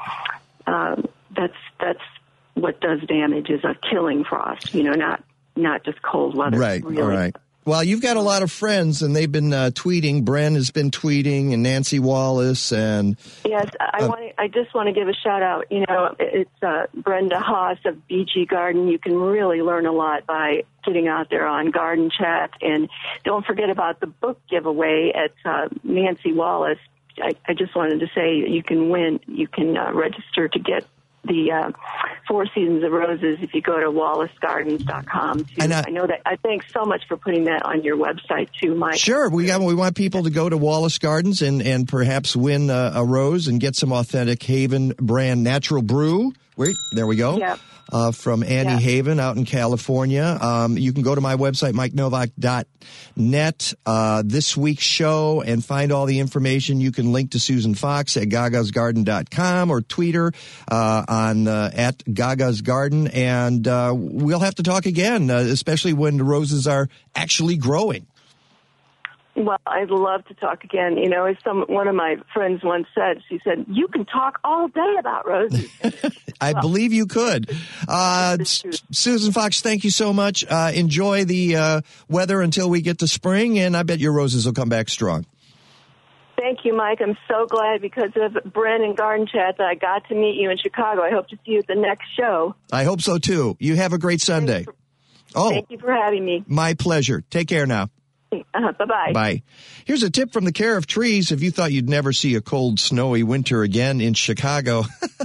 that's what does damage, is a killing frost, not just cold weather. Right, really. All right. Well, you've got a lot of friends, and they've been tweeting. Bren has been tweeting, and Nancy Wallace, and yes, I just want to give a shout out. It's Brenda Haas of BG Garden. You can really learn a lot by getting out there on Garden Chat, and don't forget about the book giveaway at Nancy Wallace. I just wanted to say you can win. You can register to get the Four Seasons of Roses if you go to WallaceGardens.com too. And I know that. I thanks so much for putting that on your website too, Mike. Sure, we want people to go to Wallace Gardens and perhaps win a rose and get some authentic Haven brand natural brew. Wait, there we go. Yep. From Andy Haven out in California. You can go to my website, MikeNovak.net, this week's show, and find all the information. You can link to Susan Fox at gagasgarden.com or tweet her on at Gaga's Garden. And we'll have to talk again, especially when the roses are actually growing. Well, I'd love to talk again. You know, as one of my friends once said, she said, you can talk all day about roses. I believe you could. Susan Fox, thank you so much. Enjoy the weather until we get to spring, and I bet your roses will come back strong. Thank you, Mike. I'm so glad because of Bren and Garden Chat that I got to meet you in Chicago. I hope to see you at the next show. I hope so, too. You have a great Sunday. Thank you for having me. My pleasure. Take care now. Bye-bye. Bye. Here's a tip from the Care of Trees. If you thought you'd never see a cold, snowy winter again in Chicago,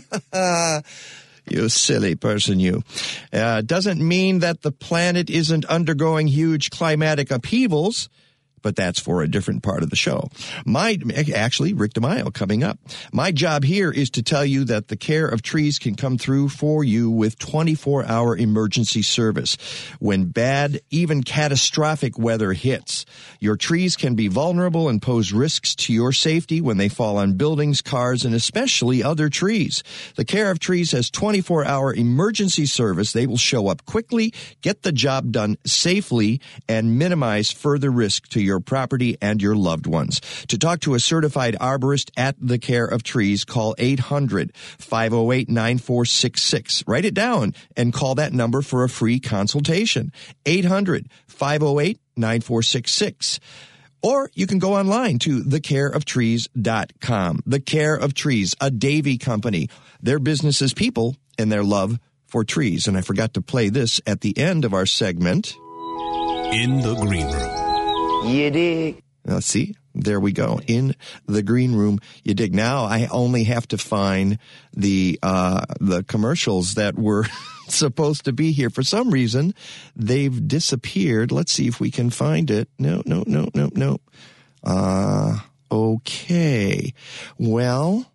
you silly person, you. Doesn't mean that the planet isn't undergoing huge climatic upheavals, but that's for a different part of the show. Actually, Rick DeMaio coming up. My job here is to tell you that the Care of Trees can come through for you with 24-hour emergency service. When bad, even catastrophic weather hits, your trees can be vulnerable and pose risks to your safety when they fall on buildings, cars, and especially other trees. The Care of Trees has 24-hour emergency service. They will show up quickly, get the job done safely, and minimize further risk to your property and your loved ones. To talk to a certified arborist at the Care of Trees, call 800-508-9466. Write it down and call that number for a free consultation. 800-508-9466. Or you can go online to thecareoftrees.com. The Care of Trees, a Davy company. Their business is people and their love for trees. And I forgot to play this at the end of our segment. In the Green Room. You dig. See, there we go. In the green room, you dig. Now I only have to find the commercials that were supposed to be here. For some reason, they've disappeared. Let's see if we can find it. No. Okay. Well,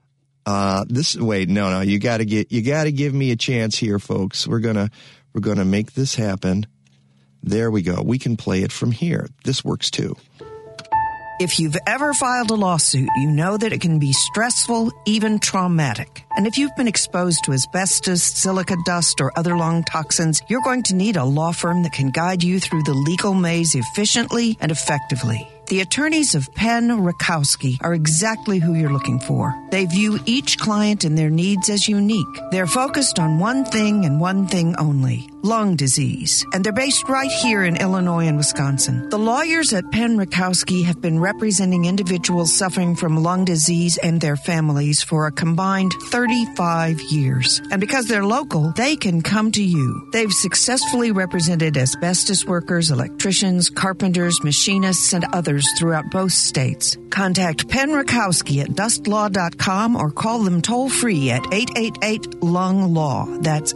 no. You gotta give me a chance here, folks. We're gonna make this happen. There we go. We can play it from here. This works too. If you've ever filed a lawsuit, you know that it can be stressful, even traumatic. And if you've been exposed to asbestos, silica dust, or other lung toxins, you're going to need a law firm that can guide you through the legal maze efficiently and effectively. The attorneys of Penn Rakowski are exactly who you're looking for. They view each client and their needs as unique. They're focused on one thing and one thing only, lung disease. And they're based right here in Illinois and Wisconsin. The lawyers at Penn Rakowski have been representing individuals suffering from lung disease and their families for a combined 35 years. And because they're local, they can come to you. They've successfully represented asbestos workers, electricians, carpenters, machinists, and others throughout both states. Contact Penn Rakowski at dustlaw.com or call them toll-free at 888-LUNG-LAW. That's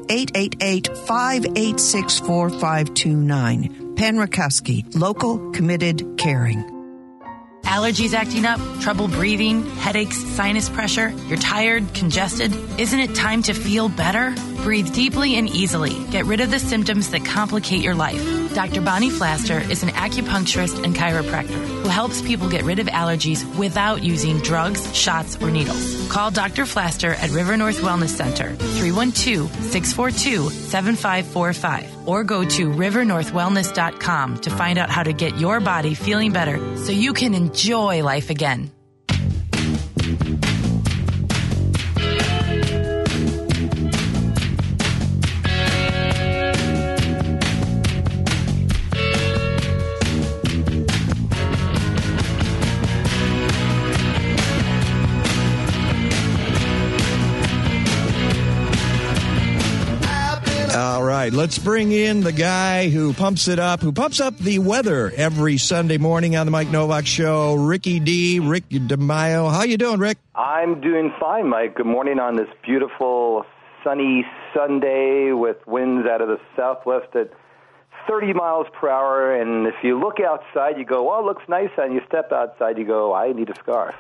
888-586-4529. Penn Rakowski, local, committed, caring. Allergies acting up, trouble breathing, headaches, sinus pressure, you're tired, congested. Isn't it time to feel better? Breathe deeply and easily. Get rid of the symptoms that complicate your life. Dr. Bonnie Flaster is an acupuncturist and chiropractor who helps people get rid of allergies without using drugs, shots, or needles. Call Dr. Flaster at River North Wellness Center, 312-642-7545, or go to rivernorthwellness.com to find out how to get your body feeling better so you can enjoy life again. All right, let's bring in the guy who pumps up the weather every Sunday morning on the Mike Novak Show, Rick DeMaio. How you doing, Rick? I'm doing fine, Mike. Good morning on this beautiful, sunny Sunday with winds out of the southwest at 30 miles per hour, and if you look outside, you go, well, it looks nice, and you step outside, you go, I need a scarf.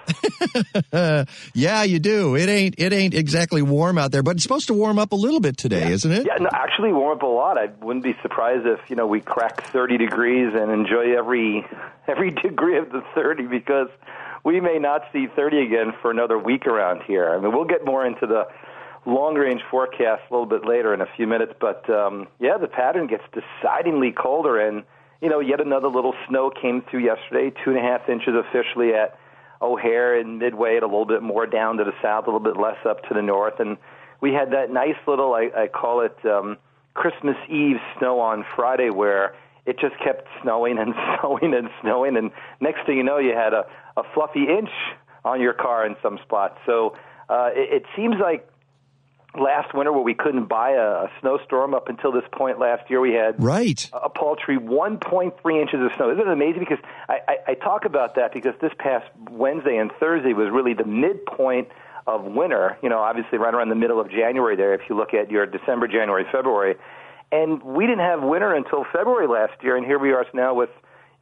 Yeah, you do. It ain't exactly warm out there, but it's supposed to warm up a little bit today, isn't it? Yeah, no, actually warm up a lot. I wouldn't be surprised if, we crack 30 degrees and enjoy every degree of the 30, because we may not see 30 again for another week around here. I mean, we'll get more into the long-range forecast a little bit later in a few minutes, but the pattern gets decidedly colder, and yet another little snow came through yesterday, 2.5 inches officially at O'Hare and Midway, and a little bit more down to the south, a little bit less up to the north, and we had that nice little, I call it Christmas Eve snow on Friday, where it just kept snowing and snowing and snowing, and next thing you know, you had a fluffy inch on your car in some spots. So it seems like last winter, where we couldn't buy a snowstorm, up until this point last year, we had a paltry 1.3 inches of snow. Isn't it amazing? Because I talk about that because this past Wednesday and Thursday was really the midpoint of winter, obviously right around the middle of January there, if you look at your December, January, February. And we didn't have winter until February last year, and here we are now with,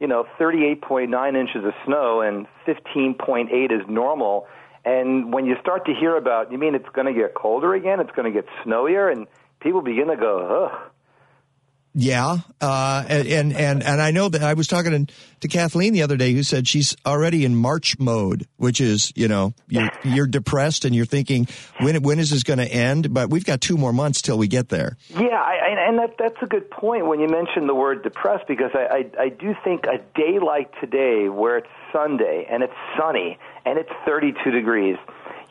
38.9 inches of snow, and 15.8 is normal. And when you start to hear about, you mean it's going to get colder again, it's going to get snowier, and people begin to go, ugh. Yeah, and I know that I was talking to Kathleen the other day, who said she's already in March mode, which is, you're depressed and you're thinking, when is this going to end? But we've got 2 more months till we get there. Yeah, and that's a good point when you mentioned the word depressed, because I do think a day like today, where it's Sunday and it's sunny and it's 32 degrees,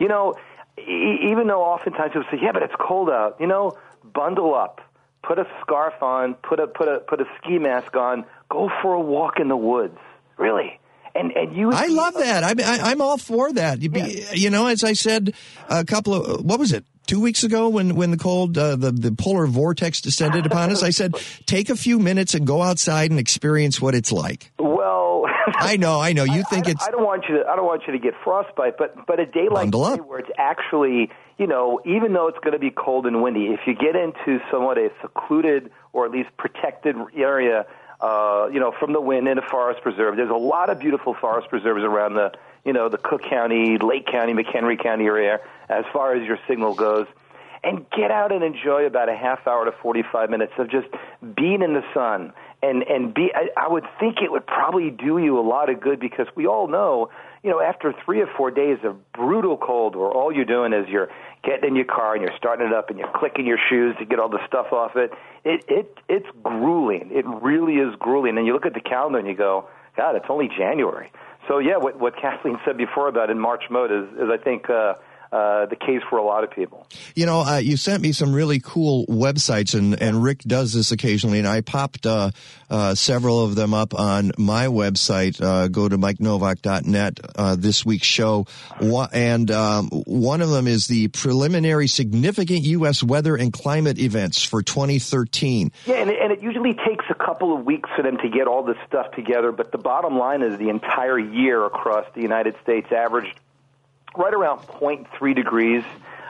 even though oftentimes people say, yeah, but it's cold out, bundle up. Put a scarf on, put a ski mask on, go for a walk in the woods. Really. And you I love that. I'm all for that. As I said a couple of, what was it? 2 weeks ago when the cold, the polar vortex descended upon us, I said, take a few minutes and go outside and experience what it's like. Well, I know. You think it's. I don't want you to get frostbite, but a day like today where it's actually, even though it's going to be cold and windy, if you get into somewhat a secluded or at least protected area, from the wind in a forest preserve, there's a lot of beautiful forest preserves around the Cook County, Lake County, McHenry County area, as far as your signal goes. And get out and enjoy about a half hour to 45 minutes of just being in the sun. And I would think it would probably do you a lot of good, because we all know, after 3 or 4 days of brutal cold, where all you're doing is you're getting in your car and you're starting it up and you're clicking your shoes to get all the stuff off it, it's grueling. It really is grueling. And you look at the calendar and you go, God, it's only January. So, yeah, what Kathleen said before about in March mode is I think, the case for a lot of people. You sent me some really cool websites, and Rick does this occasionally, and I popped several of them up on my website. Go to MikeNovak.net, this week's show. And one of them is the preliminary significant U.S. weather and climate events for 2013. Yeah, and it usually takes a couple of weeks for them to get all this stuff together, but the bottom line is the entire year across the United States averaged right around 0.3 degrees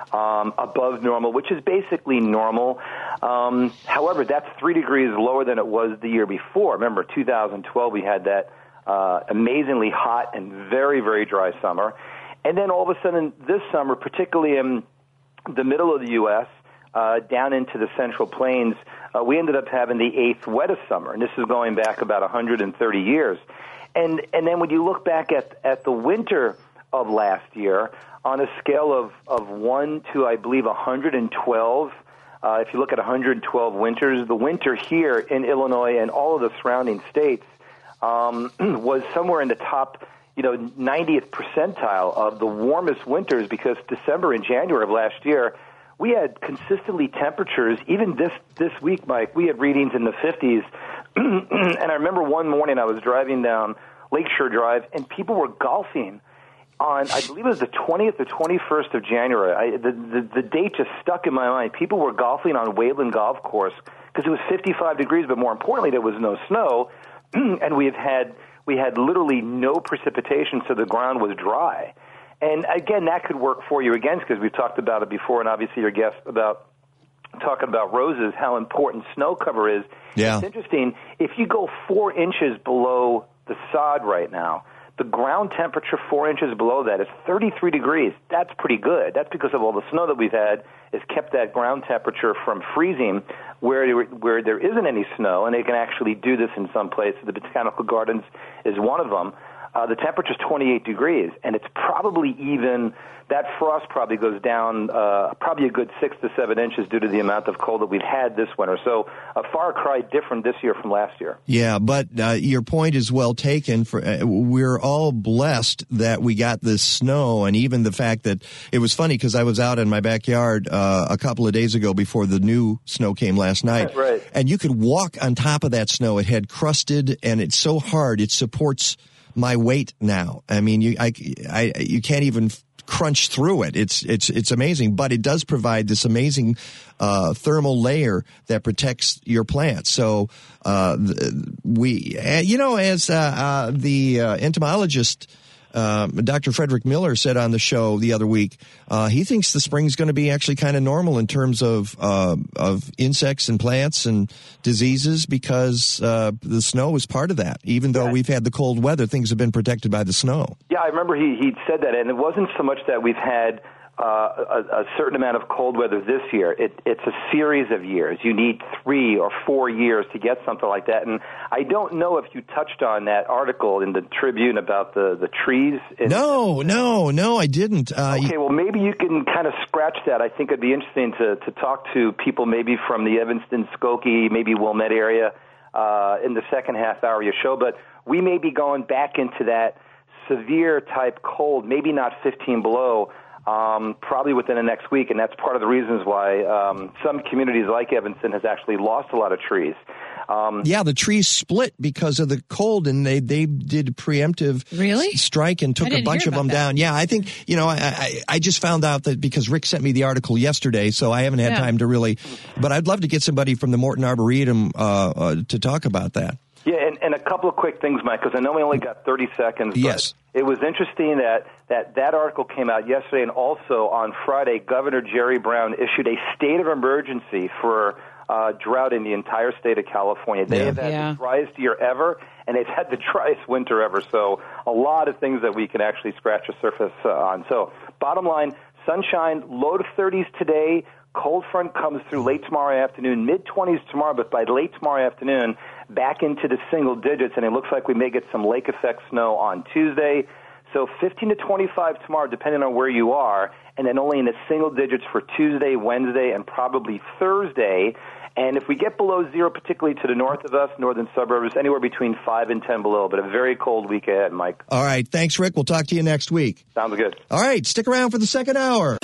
above normal, which is basically normal. However, that's 3 degrees lower than it was the year before. Remember, 2012, we had that amazingly hot and very, very dry summer. And then all of a sudden this summer, particularly in the middle of the U.S., down into the Central Plains, we ended up having the 8th wettest summer. And this is going back about 130 years. And then when you look back at the winter of last year, on a scale of 1 to, I believe, 112, if you look at 112 winters, the winter here in Illinois and all of the surrounding states was somewhere in the top, 90th percentile of the warmest winters, because December and January of last year, we had consistently temperatures. Even this week, Mike, we had readings in the 50s. And I remember one morning I was driving down Lakeshore Drive, and people were golfing on, I believe it was the 20th or 21st of January. The date just stuck in my mind. People were golfing on Wayland Golf Course because it was 55 degrees, but more importantly, there was no snow, and we had literally no precipitation, so the ground was dry. And again, that could work for you again, because we've talked about it before, and obviously your guest about talking about roses, how important snow cover is. Yeah. It's interesting. If you go 4 inches below the sod right now, the ground temperature 4 inches below that is 33 degrees. That's pretty good. That's because of all the snow that we've had has kept that ground temperature from freezing where there isn't any snow, and they can actually do this in some places. The Botanical Gardens is one of them. The temperature is 28 degrees, and it's probably even, that frost probably goes down probably a good 6 to 7 inches due to the amount of cold that we've had this winter. So a far cry different this year from last year. Yeah, but your point is well taken. We're all blessed that we got this snow, and even the fact that it was funny because I was out in my backyard a couple of days ago before the new snow came last night. Right. And you could walk on top of that snow. It had crusted, and it's so hard. It supports my weight now. I mean, you can't even crunch through it. It's amazing, but it does provide this amazing thermal layer that protects your plants. So as the entomologist Dr. Frederick Miller said on the show the other week, he thinks the spring's going to be actually kind of normal in terms of insects and plants and diseases because the snow is part of that. Even though we've had the cold weather, things have been protected by the snow. Yeah, I remember he said that, and it wasn't so much that we've had a certain amount of cold weather this year. It's a series of years. You need 3 or 4 years to get something like that. And I don't know if you touched on that article in the Tribune about the trees. No, I didn't. Okay, well, maybe you can kind of scratch that. I think it'd be interesting to talk to people maybe from the Evanston, Skokie, maybe Wilmette area in the second half hour of your show. But we may be going back into that severe type cold, maybe not 15 below, probably within the next week, and that's part of the reasons why some communities like Evanston has actually lost a lot of trees. The trees split because of the cold, and they did preemptive strike and took a bunch of them down. Yeah, I think, I just found out that because Rick sent me the article yesterday, so I haven't had time to really, but I'd love to get somebody from the Morton Arboretum to talk about that. Yeah, and a couple of quick things, Mike, because I know we only got 30 seconds. Yes. But it was interesting that article came out yesterday, and also on Friday, Governor Jerry Brown issued a state of emergency for drought in the entire state of California. They have had the driest year ever, and they've had the driest winter ever. So a lot of things that we can actually scratch the surface on. So bottom line, sunshine, low to 30s today. Cold front comes through late tomorrow afternoon, mid-20s tomorrow, but by late tomorrow afternoon, back into the single digits, and it looks like we may get some lake effect snow on Tuesday. So 15 to 25 tomorrow, depending on where you are, and then only in the single digits for Tuesday, Wednesday, and probably Thursday. And if we get below zero, particularly to the north of us, northern suburbs, anywhere between 5 and 10 below, but a very cold week ahead, Mike. All right. Thanks, Rick. We'll talk to you next week. Sounds good. All right. Stick around for the second hour.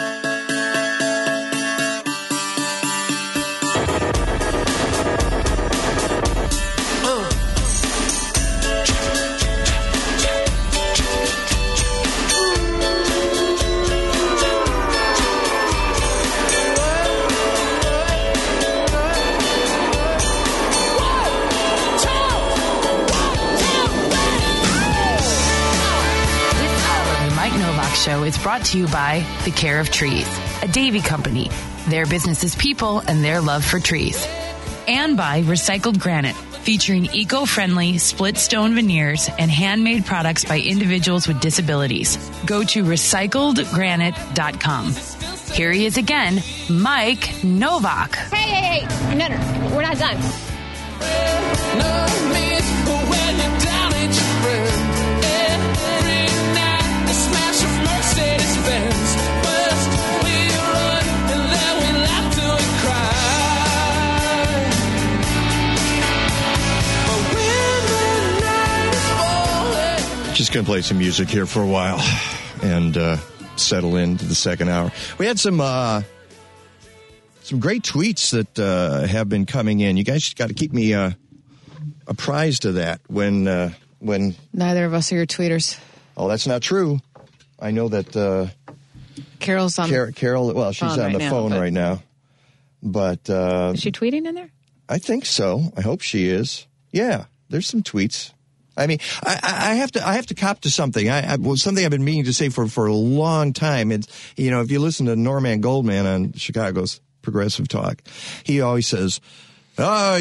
Show is brought to you by The Care of Trees, a Davy company, their business's people and their love for trees. And by Recycled Granite, featuring eco-friendly split stone veneers and handmade products by individuals with disabilities. Go to recycledgranite.com. Here he is again, Mike Novak. Hey. No, we're not done. Just going to play some music here for a while and settle into the second hour. We had some great tweets that have been coming in. You guys got to keep me apprised of that when neither of us are your tweeters. Oh, that's not true. I know that Carol's on Carol. Well, she's on the phone right now, but is she tweeting in there? I think so. I hope she is. Yeah, there's some tweets. I mean, I have to cop to something. Something I've been meaning to say for a long time. It's, if you listen to Norman Goldman on Chicago's Progressive Talk. He always says, "Oh,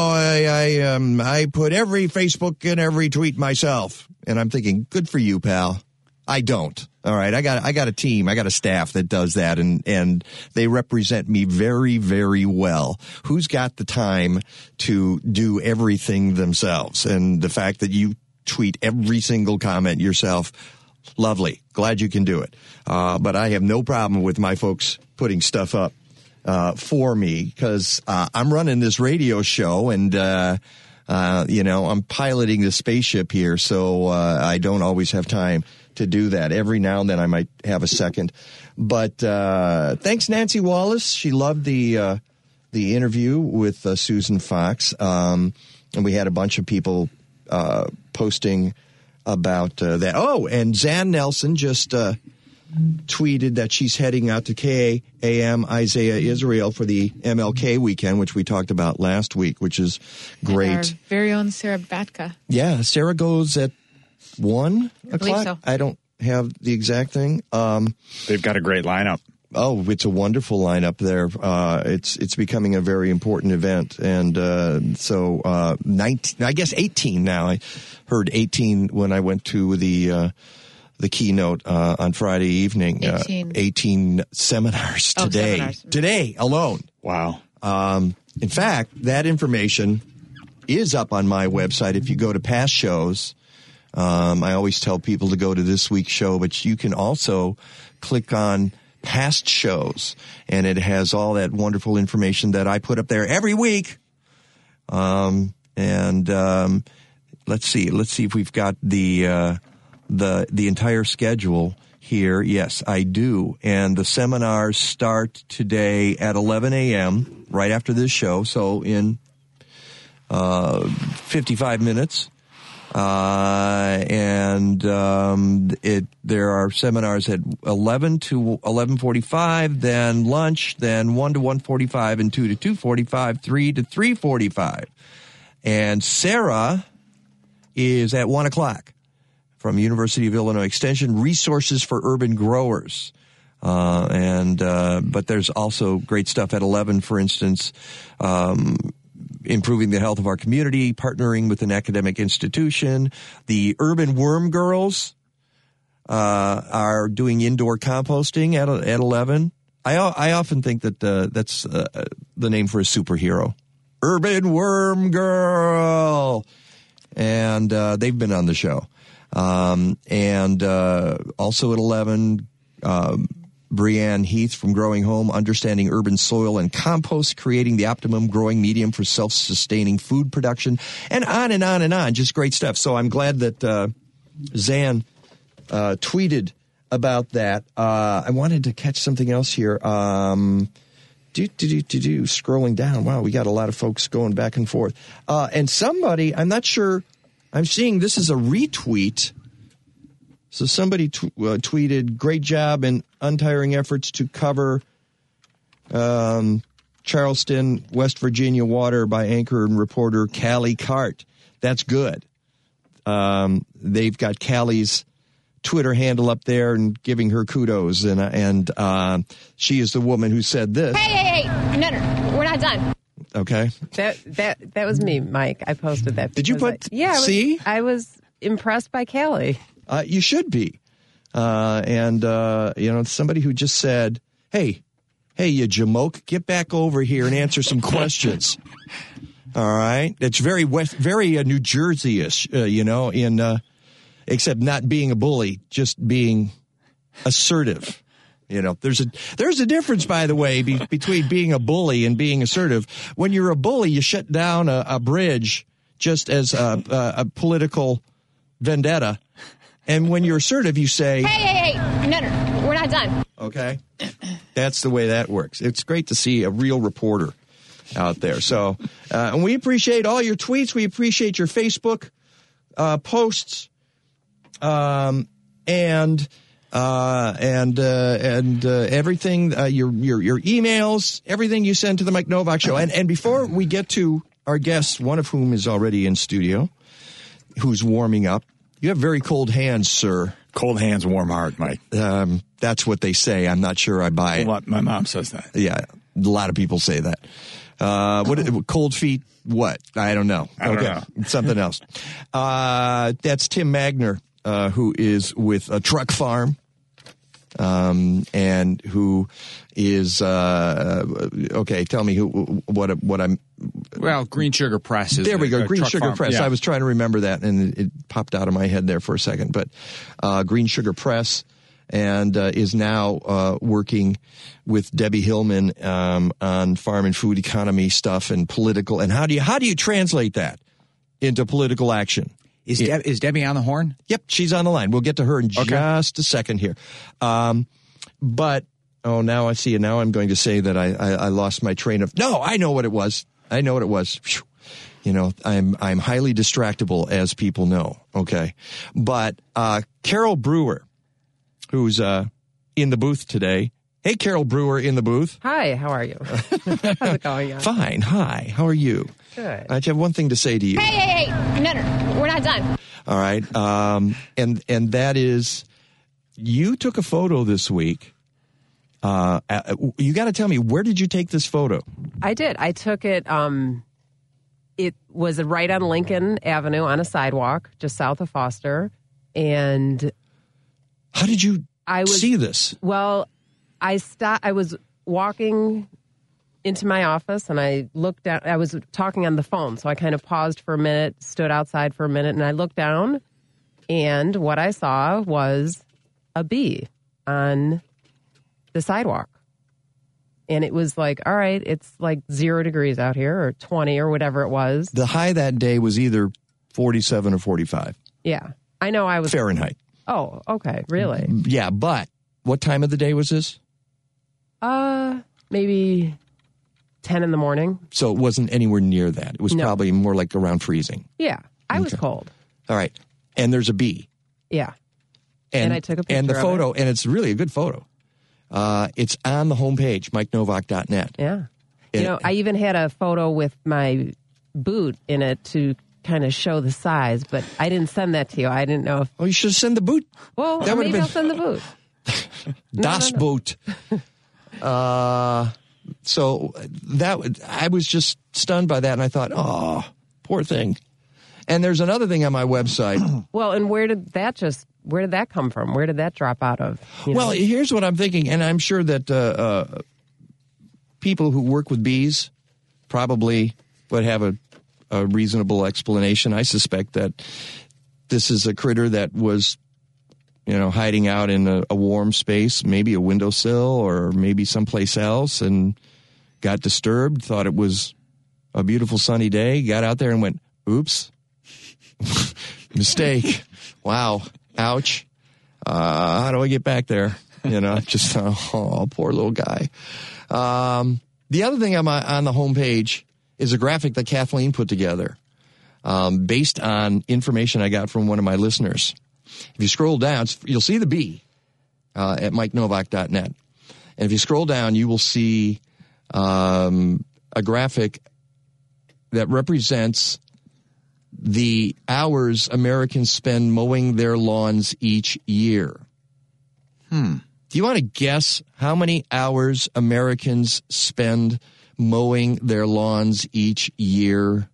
I put every Facebook and every tweet myself." And I'm thinking, good for you, pal. I don't. All right. I got a team. I got a staff that does that, and they represent me very, very well. Who's got the time to do everything themselves? And the fact that you tweet every single comment yourself, lovely. Glad you can do it. But I have no problem with my folks putting stuff up for me, because I'm running this radio show, and I'm piloting the spaceship here, so I don't always have time to do that. Every now and then I might have a second. But thanks, Nancy Wallace. She loved the interview with Susan Fox, and we had a bunch of people posting about that. Oh, and Zan Nelson just tweeted that she's heading out to KAM Isaiah Israel for the MLK weekend, which we talked about last week, which is great. And our very own Sarah Batka. Yeah, Sarah goes at 1 I believe o'clock. so. I don't have the exact thing. They've got a great lineup. Oh, it's a wonderful lineup there. It's becoming a very important event, and so 19, I guess 18 now. I heard 18 when I went to the keynote on Friday evening. 18 seminars today. Seminars. Today alone. Wow. In fact, that information is up on my website. If you go to past shows, I always tell people to go to this week's show, but you can also click on past shows, and it has all that wonderful information that I put up there every week. Let's see if we've got the entire schedule here. Yes, I do. And the seminars start today at 11 a.m. right after this show. So in 55 minutes. There are seminars at 11 to 11:45, then lunch, then 1 to 1:45, and 2 to 2:45, 3 to 3:45. And Sarah is at 1 o'clock from University of Illinois Extension, Resources for Urban Growers. But there's also great stuff at 11, for instance, improving the health of our community, partnering with an academic institution. The Urban Worm Girls are doing indoor composting at 11. I often think that that's the name for a superhero. Urban Worm Girl. And they've been on the show. Also at 11, Brianne Heath from Growing Home, Understanding Urban Soil and Compost, Creating the Optimum Growing Medium for Self-Sustaining Food Production, and on and on and on. Just great stuff. So I'm glad that Zan tweeted about that. I wanted to catch something else here. Scrolling down. Wow, we got a lot of folks going back and forth. And somebody, I'm not sure, I'm seeing this is a retweet. So somebody tweeted, great job in untiring efforts to cover Charleston, West Virginia water by anchor and reporter Callie Cart. That's good. They've got Callie's Twitter handle up there and giving her kudos. And she is the woman who said this. Hey. No, we're not done. Okay. That was me, Mike. I posted that. Did you put, see? I was impressed by Callie. You should be. Somebody who just said, hey, you jamoke, get back over here and answer some questions. All right. It's very New Jersey-ish, except not being a bully, just being assertive. There's a difference, by the way, between being a bully and being assertive. When you're a bully, you shut down a bridge just as a political vendetta. And when you're assertive, you say, Hey. No, we're not done. Okay. That's the way that works. It's great to see a real reporter out there. So, and we appreciate all your tweets. We appreciate your Facebook posts, and everything, your emails, everything you send to the Mike Novak Show. And before we get to our guests, one of whom is already in studio, who's warming up. You have very cold hands, sir. Cold hands, warm heart, Mike. That's what they say. I'm not sure I buy it. My mom says that. Yeah. A lot of people say that. What cold feet? What? I don't know. I don't know. Something else. That's Tim Magner, who is with a truck farm, and who is okay. Tell me what I'm. Well, Green Sugar Press is. There we go. Green Sugar farm. Press. Yeah. I was trying to remember that, and it popped out of my head there for a second. But Green Sugar Press. And is now working with Debbie Hillman on farm and food economy stuff and political. And how do you translate that into political action? Is Debbie on the horn? Yep, she's on the line. We'll get to her in just a second here. But now I see it. Now I'm going to say that I lost my train of. No, I know what it was. Whew. You know, I'm highly distractible, as people know. Okay, but Carol Brewer, who's in the booth today. Hey, Carol Brewer in the booth. Hi, how are you? How's it going? Fine. Hi, how are you? Good. I have one thing to say to you. Hey. No, we're not done. All right. And that is, you took a photo this week. You got to tell me, where did you take this photo? I did. I took it. It was right on Lincoln Avenue on a sidewalk just south of Foster. And how did you see this? Well, I was walking into my office and I looked down. I was talking on the phone, so I kind of paused for a minute, stood outside for a minute, and I looked down, and what I saw was a bee on the sidewalk. And it was like, all right, it's like 0 degrees out here, or 20 or whatever it was. The high that day was either 47 or 45. Yeah. I know I was... Fahrenheit. Oh, okay. Really? Yeah, but what time of the day was this? Maybe 10 in the morning. So it wasn't anywhere near that. It was probably more like around freezing. Yeah. I was cold. All right. And there's a bee. Yeah. And I took a picture and the photo, of it. and it's really a good photo. It's on the homepage, MikeNovak.net. Yeah. I even had a photo with my boot in it to kind of show the size, but I didn't send that to you. I didn't know if... Oh, you should send the boot. Well, that maybe I'll send the boot. Das Boot. So I was just stunned by that, and I thought, oh, poor thing. And there's another thing on my website. Well, and where did that come from? Where did that drop out of? Well, here's what I'm thinking, and I'm sure that people who work with bees probably would have a reasonable explanation. I suspect that this is a critter that was, hiding out in a warm space, maybe a windowsill or maybe someplace else, and got disturbed, thought it was a beautiful sunny day, got out there and went, oops, mistake. Wow. Ouch. How do I get back there? Just, poor little guy. The other thing on the homepage is a graphic that Kathleen put together based on information I got from one of my listeners. If you scroll down, you'll see the bee at MikeNovak.net. And if you scroll down, you will see a graphic that represents the hours Americans spend mowing their lawns each year. Do you want to guess how many hours Americans spend mowing their lawns each year?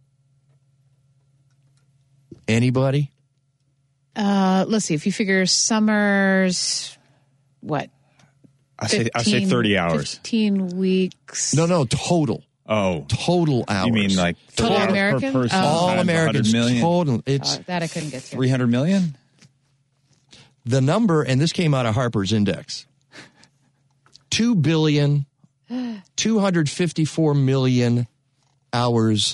Anybody? Let's see. If you figure summer's, what? I'll say 30 hours. 15 weeks. No, total. Oh. Total hours. You mean like total per American? person? All Americans. 100 million? Total. It's that I couldn't get to. 300 million? The number, and this came out of Harper's Index, 2,254,000,000 hours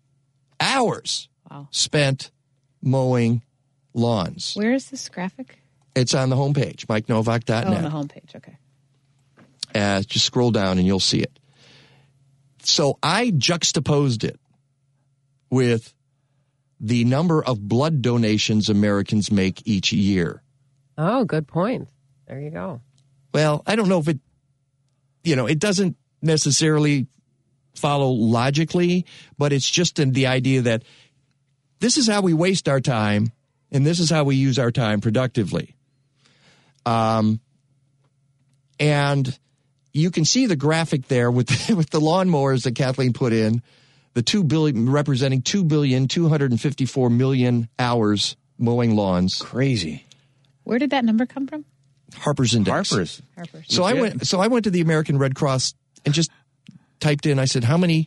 spent mowing lawns. Where is this graphic? It's on the homepage, MikeNovak.net. Oh, on the homepage, okay. Just scroll down and you'll see it. So I juxtaposed it with the number of blood donations Americans make each year. Oh, good point. There you go. Well, I don't know if it, it doesn't necessarily follow logically, but it's just the idea that this is how we waste our time and this is how we use our time productively. And you can see the graphic there with the lawnmowers that Kathleen put in, the 2 billion representing 2,254,000,000 hours mowing lawns. Crazy. Where did that number come from? Harper's Index. Harper's. So I went to the American Red Cross and just typed in. I said, how many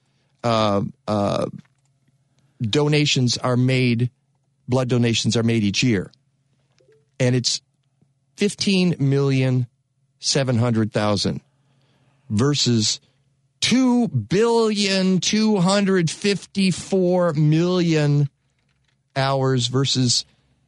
donations are made? Blood donations are made each year, and it's 15,700,000 versus 2,254,000,000 hours versus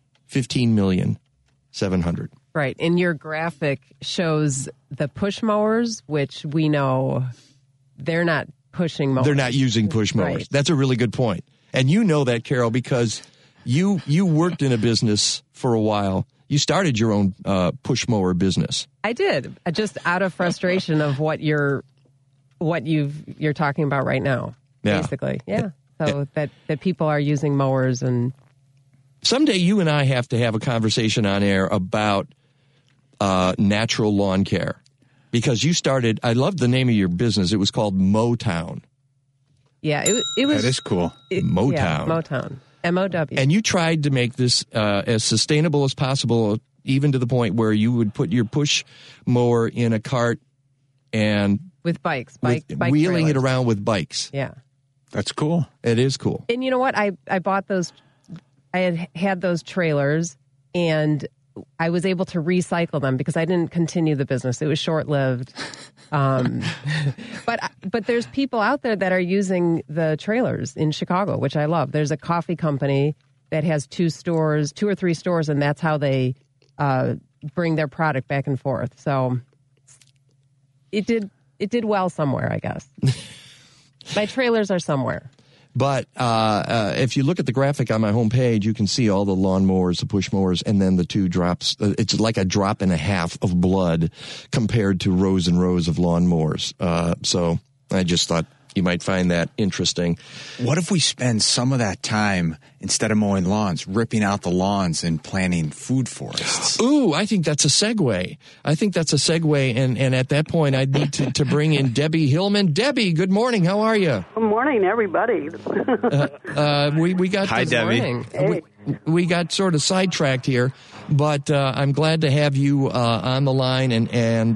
15,700,000. Right. And your graphic shows the push mowers, which we know they're not pushing mowers. They're not using push mowers. Right. That's a really good point. And you know that, Carol, because you worked in a business for a while. You started your own push mower business. I did, just out of frustration of what you're talking about right now. Yeah. Basically, yeah. So that people are using mowers, and someday you and I have to have a conversation on air about natural lawn care, because you started. I loved the name of your business. It was called Motown. Yeah, it was. That is cool. Motown. Yeah, Motown. MOW. And you tried to make this as sustainable as possible, even to the point where you would put your push mower in a cart and with bike wheeling trailers. it around with bikes. Yeah. That's cool. It is cool. And you know what? I bought those. I had those trailers, and I was able to recycle them because I didn't continue the business. It was short-lived. But there's people out there that are using the trailers in Chicago, which I love. There's a coffee company that has 2 or 3 stores, and that's how they bring their product back and forth. So it did well somewhere, I guess. My trailers are somewhere. But if you look at the graphic on my homepage, you can see all the lawnmowers, the push mowers, and then the 2 drops. It's like a drop and a half of blood compared to rows and rows of lawnmowers. So I just thought you might find that interesting. What if we spend some of that time, instead of mowing lawns, ripping out the lawns and planting food forests? Ooh, I think that's a segue. And at that point, I'd need to bring in Debbie Hillman. Debbie, good morning. How are you? Good morning, everybody. We got Hi, Debbie. Hey. We got sort of sidetracked here, but I'm glad to have you on the line and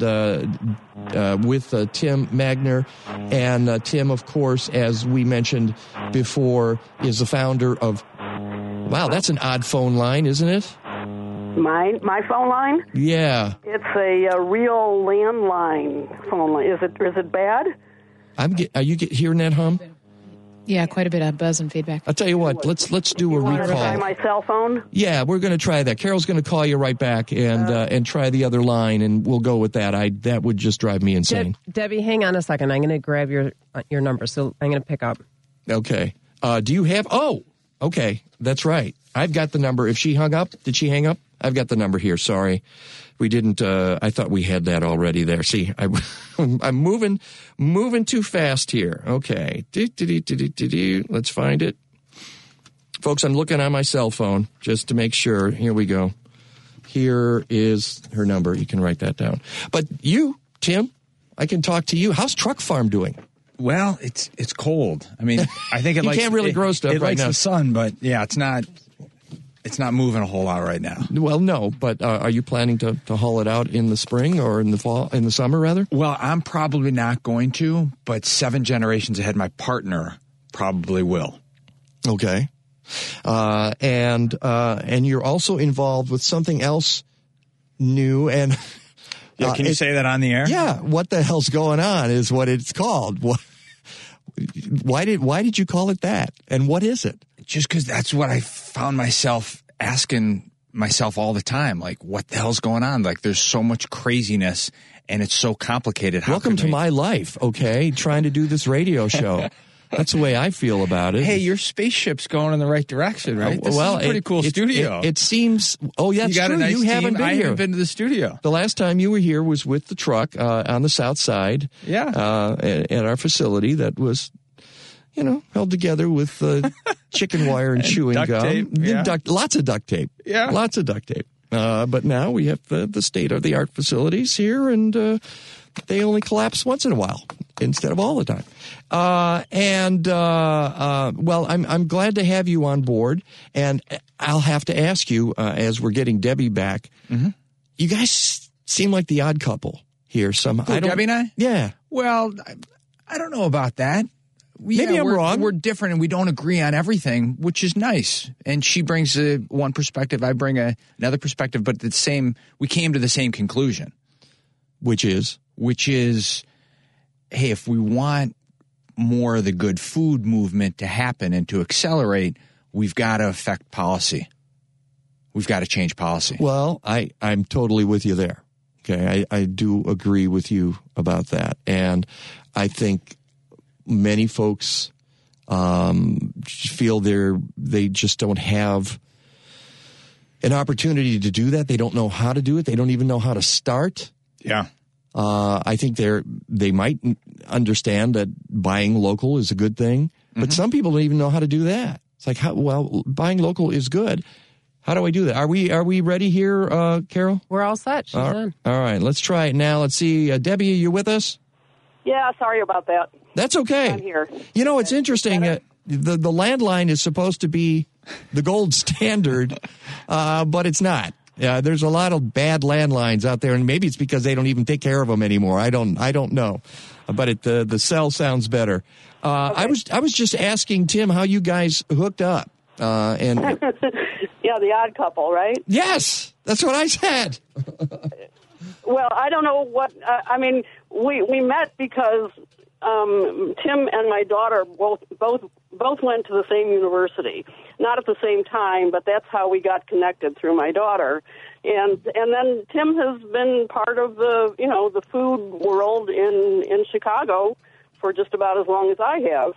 with Tim Magner. And Tim, of course, as we mentioned before, is the founder of. Wow, that's an odd phone line, isn't it? My phone line? Yeah. It's a real landline phone line. Is it bad? Are you hearing that hum? Yeah, quite a bit of buzz and feedback. I'll tell you what. Let's do a recall. Want to try my cell phone? Yeah, we're going to try that. Carol's going to call you right back and try the other line, and we'll go with that. That would just drive me insane. Debbie, hang on a second. I'm going to grab your number, so I'm going to pick up. Okay. Do you have? Oh, okay. That's right. I've got the number. If she hung up, did she hang up? I've got the number here. Sorry. We didn't. I thought we had that already there. See, I'm moving too fast here. Okay. Let's find it. Folks, I'm looking on my cell phone just to make sure. Here we go. Here is her number. You can write that down. But you, Tim, I can talk to you. How's Truck Farm doing? Well, it's cold. I mean, I think it you can't really grow stuff it right likes now. The sun, but yeah, it's not moving a whole lot right now. Well, no, but are you planning to haul it out in the spring or in the fall, in the summer rather? Well, I'm probably not going to, but 7 generations ahead, my partner probably will. Okay. And you're also involved with something else new and. Yeah, can you say that on the air? Yeah. What the hell's going on is what it's called. Why did you call it that? And what is it? Just because that's what I found myself asking myself all the time. Like, what the hell's going on? Like, there's so much craziness and it's so complicated. Welcome to my life, okay? Trying to do this radio show. That's the way I feel about it. Hey, your spaceship's going in the right direction, right? This is a pretty cool studio. It seems. Oh, yeah, you got true. A nice you haven't team. been I here. haven't been to the studio. The last time you were here was with the truck on the south side. Yeah. At our facility that was, held together with chicken wire and chewing duct gum. Tape, yeah. Lots of duct tape. Yeah. Lots of duct tape. But now we have the state-of-the-art facilities here, and they only collapse once in a while instead of all the time. Well, I'm glad to have you on board, and I'll have to ask you as we're getting Debbie back. Mm-hmm. You guys seem like the odd couple here somehow. Debbie and I? Yeah. Well, I don't know about that. Maybe I'm wrong. We're different, and we don't agree on everything, which is nice. And she brings one perspective, I bring another perspective, but the same. We came to the same conclusion, which is, hey, if we want more of the good food movement to happen and to accelerate, we've got to affect policy. We've got to change policy. Well, I'm totally with you there. Okay, I do agree with you about that, and I think many folks feel they just don't have an opportunity to do that. They don't know how to do it. They don't even know how to start. Yeah. I think they might understand that buying local is a good thing, but some people don't even know how to do that. It's like, buying local is good. How do I do that? Are we ready here, Carol? We're all set. She's in. All right, let's try it now. Let's see. Debbie, are you with us? Yeah, sorry about that. That's okay. I'm here. You know, it's interesting. The landline is supposed to be the gold standard, but it's not. There's a lot of bad landlines out there, and maybe it's because they don't even take care of them anymore. I don't know, but the cell sounds better. Okay. I was just asking Tim how you guys hooked up, and yeah, the odd couple, right? Yes, that's what I said. Well, I don't know what I mean. We met because Tim and my daughter both went to the same university, not at the same time, but that's how we got connected through my daughter. And then Tim has been part of the food world in Chicago for just about as long as I have.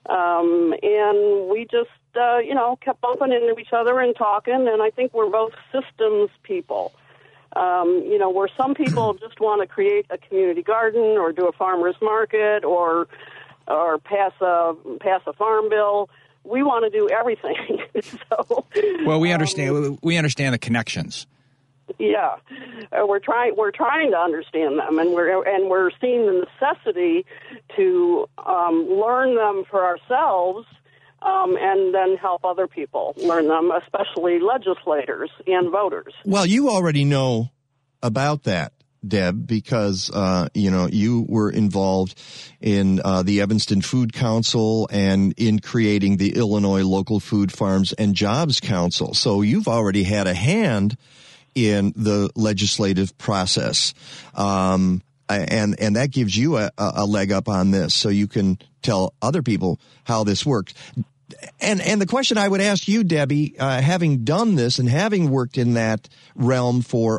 And we just kept bumping into each other and talking, and I think we're both systems people. Where some people just want to create a community garden or do a farmer's market or pass a farm bill. We want to do everything. So, well, we understand the connections. Yeah, we're trying to understand them, and we're seeing the necessity to learn them for ourselves. And then help other people learn them, especially legislators and voters. Well, you already know about that, Deb, because, you were involved in the Evanston Food Council and in creating the Illinois Local Food Farms and Jobs Council. So you've already had a hand in the legislative process. And that gives you a leg up on this, so you can tell other people how this works. And the question I would ask you, Debbie, having done this and having worked in that realm for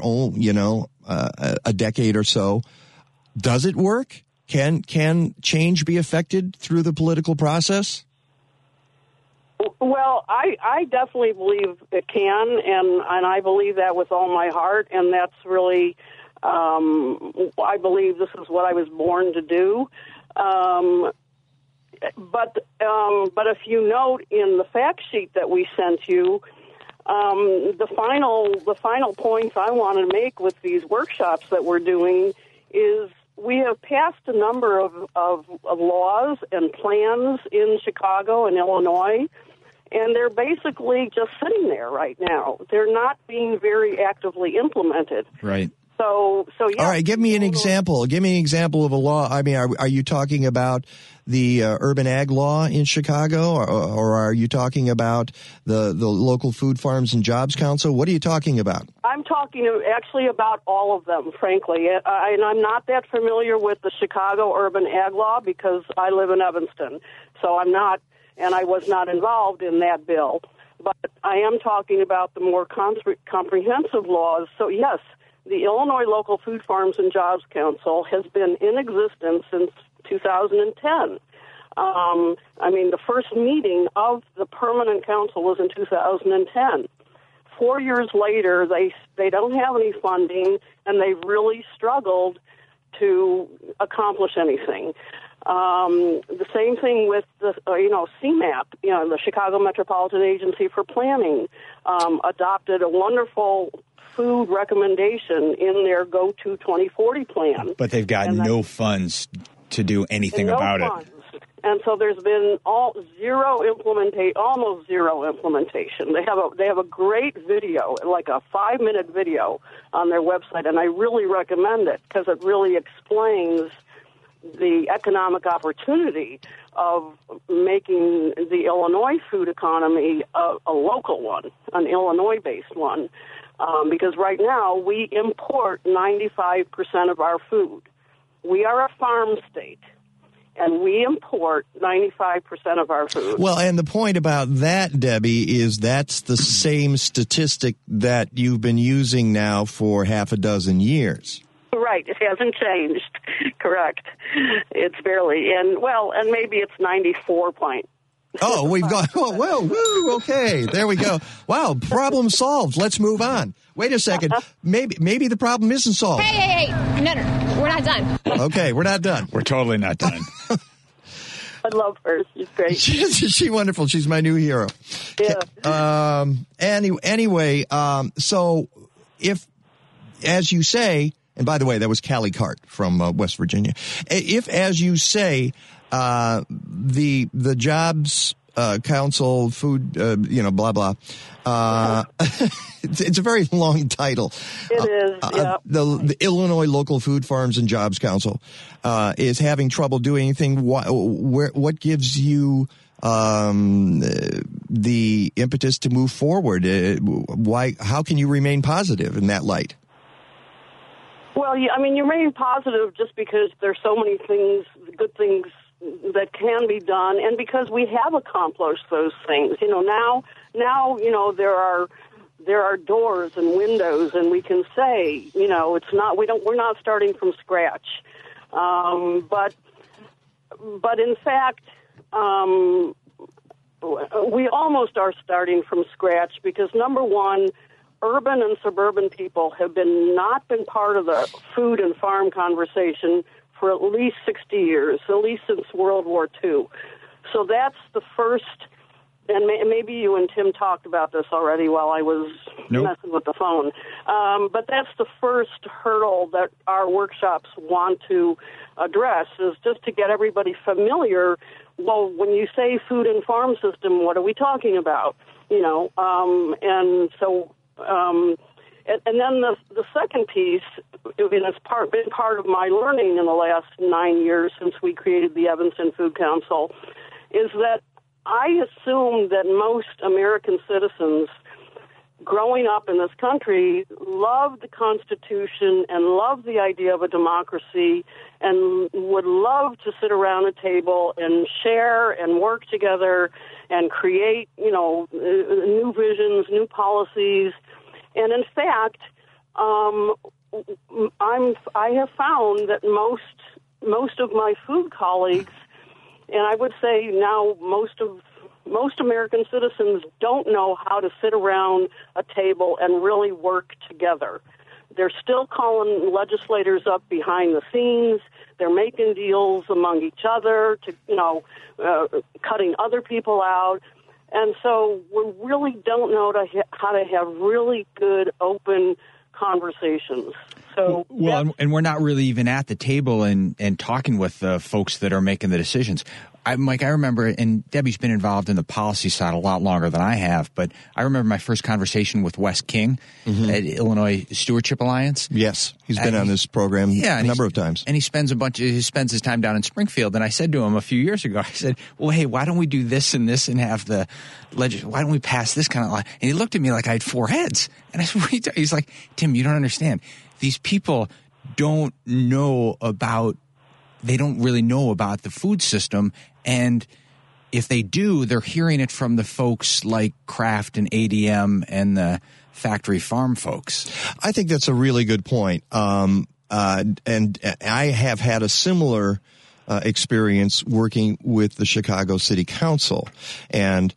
a decade or so, does it work? Can change be affected through the political process? Well, I definitely believe it can, and I believe that with all my heart, and that's really I believe this is what I was born to do. But if you note in the fact sheet that we sent you, the final points I want to make with these workshops that we're doing is we have passed a number of laws and plans in Chicago and Illinois, and they're basically just sitting there right now. They're not being very actively implemented. Right. So yeah. All right, give me an example. Give me an example of a law. I mean, are you talking about the urban ag law in Chicago, or are you talking about the local food farms and jobs council? What are you talking about? I'm talking actually about all of them, frankly. And I'm not that familiar with the Chicago urban ag law because I live in Evanston. So I'm not, and I was not involved in that bill. But I am talking about the more comprehensive laws. So yes, the Illinois Local Food Farms and Jobs Council has been in existence since 2010. The first meeting of the permanent council was in 2010. 4 years later, they don't have any funding, and they've really struggled to accomplish anything. The same thing with the CMAP, the Chicago Metropolitan Agency for Planning, adopted a wonderful food recommendation in their Go To 2040 plan. But they've got no funds to do anything about it. And so there's been almost zero implementation. They have a great video, like a 5-minute video on their website, and I really recommend it because it really explains the economic opportunity of making the Illinois food economy a local one, an Illinois-based one, because right now we import 95% of our food. We are a farm state, and we import 95% of our food. Well, and the point about that, Debbie, is that's the same statistic that you've been using now for half a dozen years. Right, it hasn't changed. Correct. It's barely, and maybe it's 94 point. Oh, we've got, okay, there we go. Wow, problem solved. Let's move on. Wait a second. Maybe the problem isn't solved. Hey. No, we're not done. Okay, we're not done. We're totally not done. I love her. She's great. She's wonderful. She's my new hero. Yeah. Anyway, so if, as you say, and by the way, that was Callie Cart from West Virginia. If, as you say, the Jobs Council, food, blah, blah. It's a very long title. It is, yeah. The Illinois Local Food Farms and Jobs Council is having trouble doing anything. What gives you the impetus to move forward? How can you remain positive in that light? Well, you remain positive just because there's so many things, good things that can be done, and because we have accomplished those things. Now there are doors and windows, and we can say, we're not starting from scratch. But in fact, we almost are starting from scratch because, number one, urban and suburban people have not been part of the food and farm conversation for at least 60 years, at least since World War II. So that's the first, and maybe you and Tim talked about this already while I was messing with the phone, but that's the first hurdle that our workshops want to address, is just to get everybody familiar. Well, when you say food and farm system, what are we talking about? And so... And then the second piece, and it's been part of my learning in the last 9 years since we created the Evanston Food Council, is that I assume that most American citizens growing up in this country love the Constitution and love the idea of a democracy and would love to sit around a table and share and work together and create, new visions, new policies. And in fact, I have found that most of my food colleagues, and I would say now most American citizens, don't know how to sit around a table and really work together. They're still calling legislators up behind the scenes. They're making deals among each other to, cutting other people out. And so we really don't know how to have really good, open conversations. So, and we're not really even at the table and talking with the folks that are making the decisions. Mike, I remember, and Debbie's been involved in the policy side a lot longer than I have, but I remember my first conversation with Wes King at Illinois Stewardship Alliance. Yes, he's been on this program a number of times. And he spends his time down in Springfield. And I said to him a few years ago, I said, well, hey, why don't we do this and this and have the why don't we pass this kind of law? And he looked at me like I had four heads. And I said, what are you talking? He's like, Tim, you don't understand. These people don't really know about the food system. And if they do, they're hearing it from the folks like Kraft and ADM and the factory farm folks. I think that's a really good point. And I have had a similar experience working with the Chicago City Council, and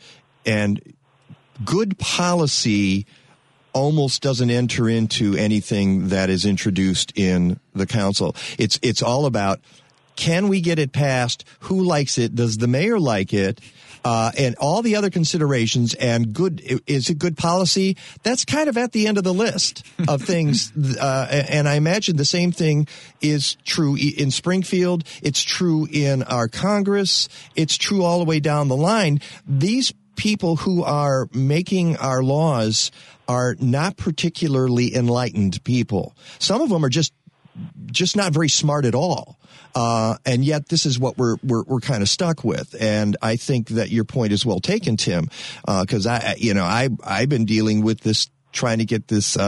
good policy almost doesn't enter into anything that is introduced in the council. It's all about can we get it passed? Who likes it? Does the mayor like it? And all the other considerations, and is it good policy? That's kind of at the end of the list of things. And I imagine the same thing is true in Springfield. It's true in our Congress. It's true all the way down the line. These people who are making our laws are not particularly enlightened people. Some of them are just not very smart at all. And yet this is what we're kind of stuck with. And I think that your point is well taken, Tim, because I've been dealing with this, trying to get this,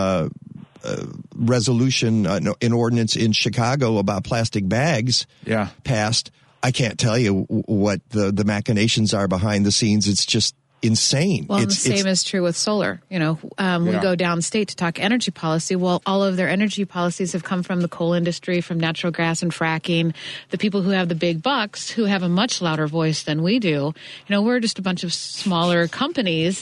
resolution, an ordinance in Chicago about plastic bags passed. I can't tell you what the machinations are behind the scenes. It's just insane. Well, the same is true with solar. We go downstate to talk energy policy. Well, all of their energy policies have come from the coal industry, from natural gas and fracking. The people who have the big bucks, who have a much louder voice than we do. We're just a bunch of smaller companies,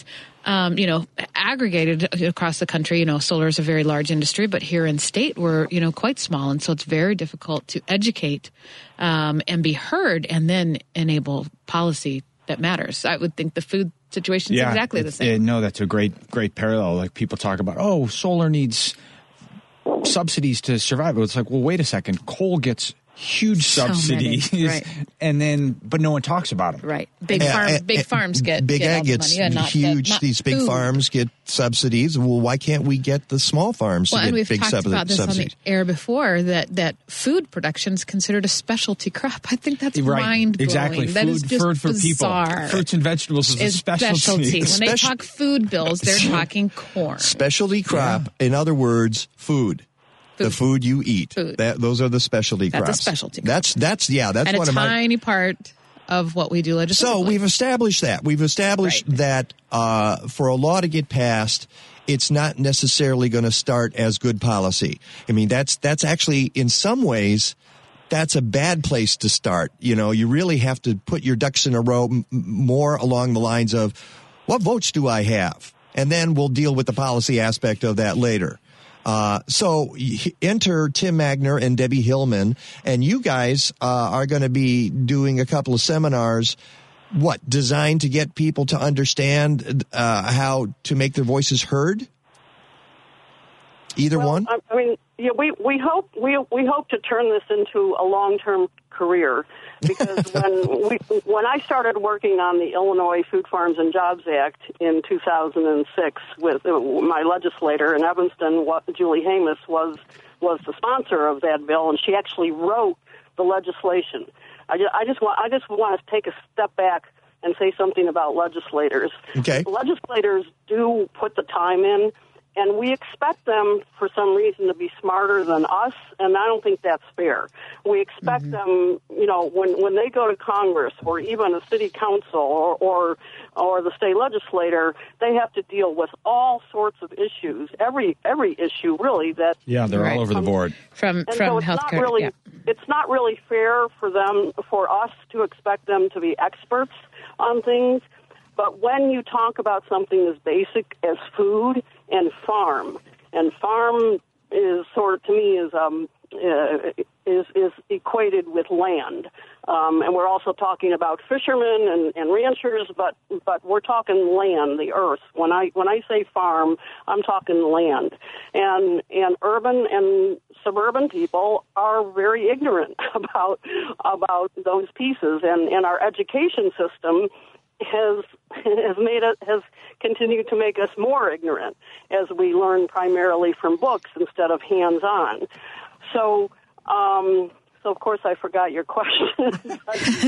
aggregated across the country. Solar is a very large industry, but here in state, we're, quite small. And so it's very difficult to educate and be heard and then enable policy that matters. I would think the food situation is exactly the same. No, that's a great parallel. Like people talk about, solar needs subsidies to survive. It's like, well, wait a second. Coal gets huge subsidies, right. But no one talks about them. Right. Big farms get big all ag the gets money, huge. These big farms get subsidies. Well, why can't we get the small farms to get big subsidies? Well, and we've talked about this on the air before, that food production is considered a specialty crop. I think that's mind-blowing. Exactly. That is just food for bizarre. People. Fruits and vegetables is a specialty. When they talk food bills, they're talking corn. Specialty crop, in other words, food. The food you eat. Those are the specialty crops. That's a specialty crop. That's and one of a my tiny part of what we do legislatively. So we've established that. We've established that for a law to get passed, it's not necessarily going to start as good policy. I mean, that's actually, in some ways, that's a bad place to start. You really have to put your ducks in a row more along the lines of, what votes do I have? And then we'll deal with the policy aspect of that later. So enter Tim Magner and Debbie Hillman, and you guys are going to be doing a couple of seminars, designed to get people to understand how to make their voices heard? Either one? I mean, we hope to turn this into a long-term career, because when I started working on the Illinois Food Farms and Jobs Act in 2006 with my legislator in Evanston, Julie Hamas was the sponsor of that bill, and she actually wrote the legislation. I just want to take a step back and say something about legislators. Okay. Legislators do put the time in, and we expect them, for some reason, to be smarter than us, and I don't think that's fair. We expect them, when they go to Congress or even a city council or the state legislator, they have to deal with all sorts of issues, every issue really that. Yeah, they're all over the board. From healthcare. It's not really fair for us to expect them to be experts on things. But when you talk about something as basic as food and farm is sort of, to me, is equated with land. And we're also talking about fishermen and ranchers, but we're talking land, the earth. When I say farm, I'm talking land. And urban and suburban people are very ignorant about those pieces, and our education system has continued to make us more ignorant as we learn primarily from books instead of hands-on. So of course I forgot your question.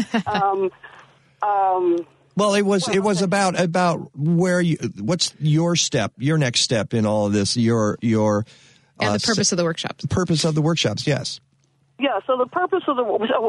Well, it was about where what's your next step in all of this, your and the purpose of the workshops. Purpose of the workshops, yes. Yeah, so the purpose of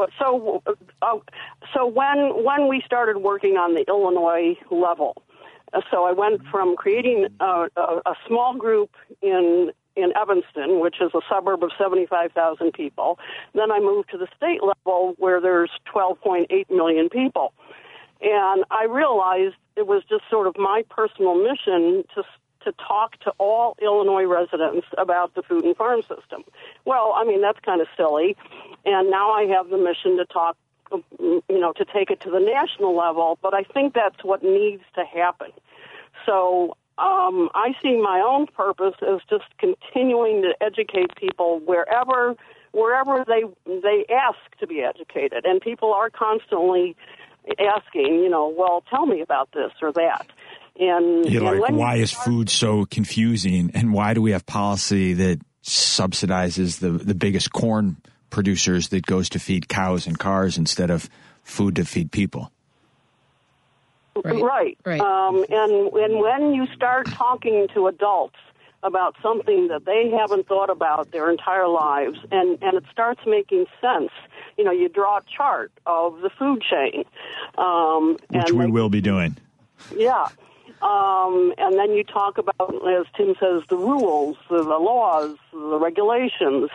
so when we started working on the Illinois level, so I went from creating a small group in Evanston, which is a suburb of 75,000 people. Then I moved to the state level where there's 12.8 million people. And I realized it was just sort of my personal mission to talk to all Illinois residents about the food and farm system. Well, I mean, that's kind of silly. And now I have the mission to talk, to take it to the national level, but I think that's what needs to happen. So I see my own purpose as just continuing to educate people wherever they ask to be educated. And people are constantly asking, well, tell me about this or that. And, why is food so confusing, and why do we have policy that subsidizes the biggest corn producers that goes to feed cows and cars instead of food to feed people? Right. And when you start talking to adults about something that they haven't thought about their entire lives, and it starts making sense, you draw a chart of the food chain. Which we will be doing. Yeah. And then you talk about, as Tim says, the rules, the laws, the regulations,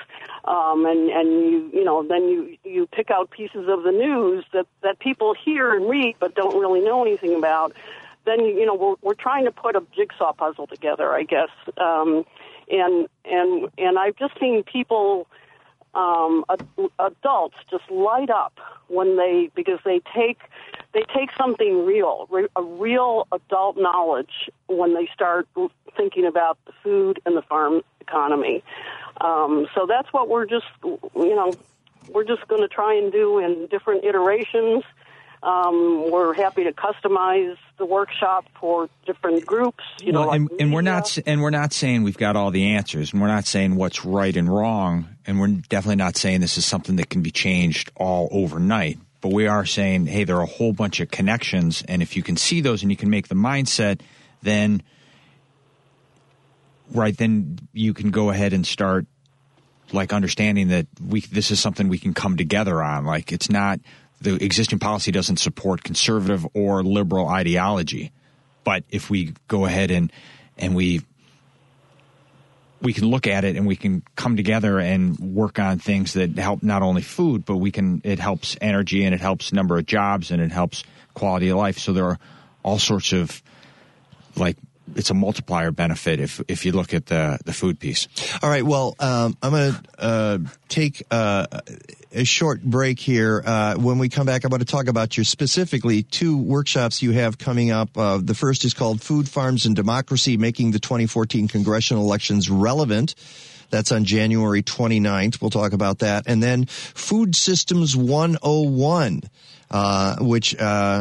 and you pick out pieces of the news that people hear and read but don't really know anything about. Then we're trying to put a jigsaw puzzle together, I guess. And I've just seen people, adults, just light up because they take something real, a real adult knowledge when they start thinking about the food and the farm economy. So that's what we're just going to try and do in different iterations. We're happy to customize the workshop for different groups. And we're not saying we've got all the answers, and we're not saying what's right and wrong, and we're definitely not saying this is something that can be changed all overnight. But we are saying, hey, there are a whole bunch of connections, and if you can see those and you can make the mindset, then you can go ahead and start understanding that this is something we can come together on. It's not. The existing policy doesn't support conservative or liberal ideology. But if we go ahead and we can look at it and we can come together and work on things that help not only food, but it helps energy, and it helps number of jobs, and it helps quality of life. So there are all sorts of it's a multiplier benefit if you look at the food piece. All right. Well, I'm going to take a short break here. When we come back, I want to talk about specifically two workshops you have coming up. The first is called Food, Farms, and Democracy, Making the 2014 Congressional Elections Relevant. That's on January 29th. We'll talk about that. And then Food Systems 101, which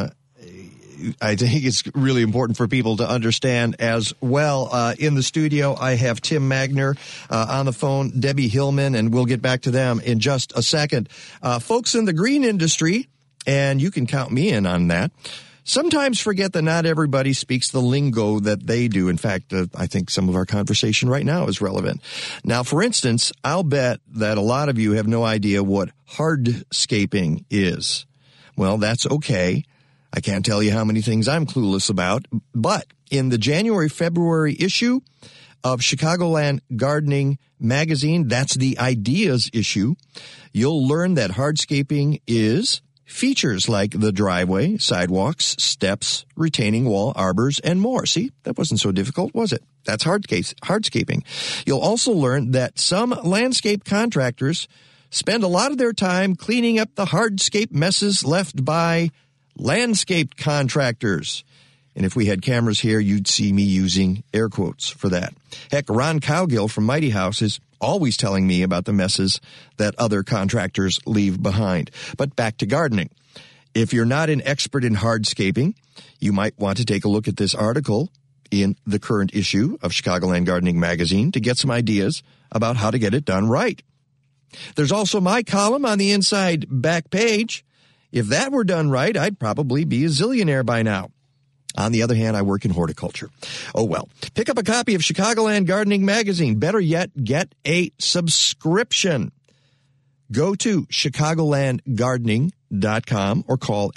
I think it's really important for people to understand as well. In the studio, I have Tim Magner, on the phone, Debbie Hillman, and we'll get back to them in just a second. Folks in the green industry, and you can count me in on that, sometimes forget that not everybody speaks the lingo that they do. In fact, I think some of our conversation right now is relevant. Now, for instance, I'll bet that a lot of you have no idea what hardscaping is. Well, that's okay. I can't tell you how many things I'm clueless about, but in the January-February issue of Chicagoland Gardening Magazine, that's the Ideas issue, you'll learn that hardscaping is features like the driveway, sidewalks, steps, retaining wall, arbors, and more. See, that wasn't so difficult, was it? That's hardscaping. You'll also learn that some landscape contractors spend a lot of their time cleaning up the hardscape messes left by landscape contractors. And if we had cameras here, you'd see me using air quotes for that. Heck, Ron Cowgill from Mighty House is always telling me about the messes that other contractors leave behind. But back to gardening. If you're not an expert in hardscaping, you might want to take a look at this article in the current issue of Chicagoland Gardening Magazine to get some ideas about how to get it done right. There's also my column on the inside back page. If that were done right, I'd probably be a zillionaire by now. On the other hand, I work in horticulture. Oh, well. Pick up a copy of Chicagoland Gardening Magazine. Better yet, get a subscription. Go to chicagolandgardening.com or call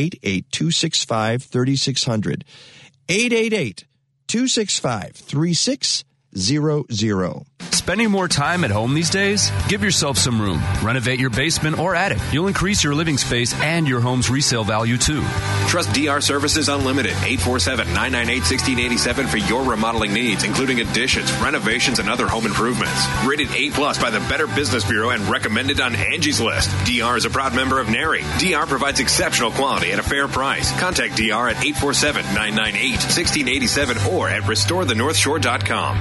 888-265-3600. 888-265-3600. Spending more time at home these days? Give yourself some room. Renovate your basement or attic. You'll increase your living space and your home's resale value, too. Trust DR Services Unlimited, 847-998-1687 for your remodeling needs, including additions, renovations, and other home improvements. Rated A+ by the Better Business Bureau and recommended on Angie's List. DR is a proud member of NARI. DR provides exceptional quality at a fair price. Contact DR at 847-998-1687 or at restorethenorthshore.com.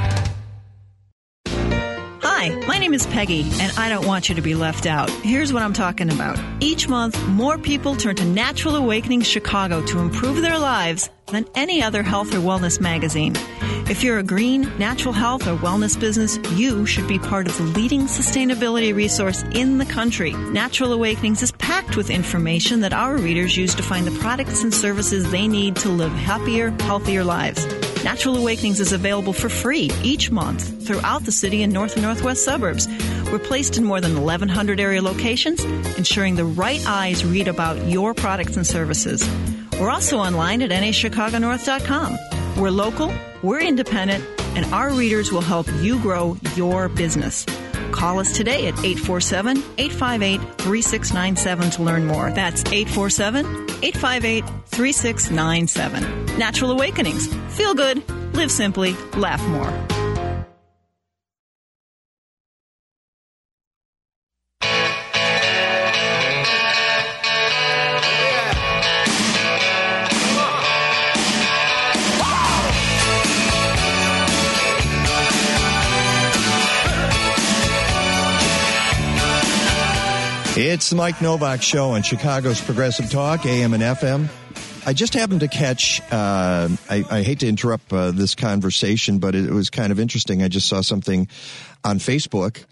Hi, my name is Peggy, and I don't want you to be left out. Here's what I'm talking about. Each month, more people turn to Natural Awakenings Chicago to improve their lives than any other health or wellness magazine. If you're a green, natural health, or wellness business, you should be part of the leading sustainability resource in the country. Natural Awakenings is packed with information that our readers use to find the products and services they need to live happier, healthier lives. Natural Awakenings is available for free each month throughout the city and north and northwest suburbs. We're placed in more than 1,100 area locations, ensuring the right eyes read about your products and services. We're also online at nachicagonorth.com. We're local, we're independent, and our readers will help you grow your business. Call us today at 847-858-3697 to learn more. That's 847-858-3697. Natural Awakenings. Feel good, live simply, laugh more. It's the Mike Novak Show on Chicago's Progressive Talk, AM and FM. I just happened to catch, I hate to interrupt this conversation, but it was kind of interesting. I just saw something on Facebook.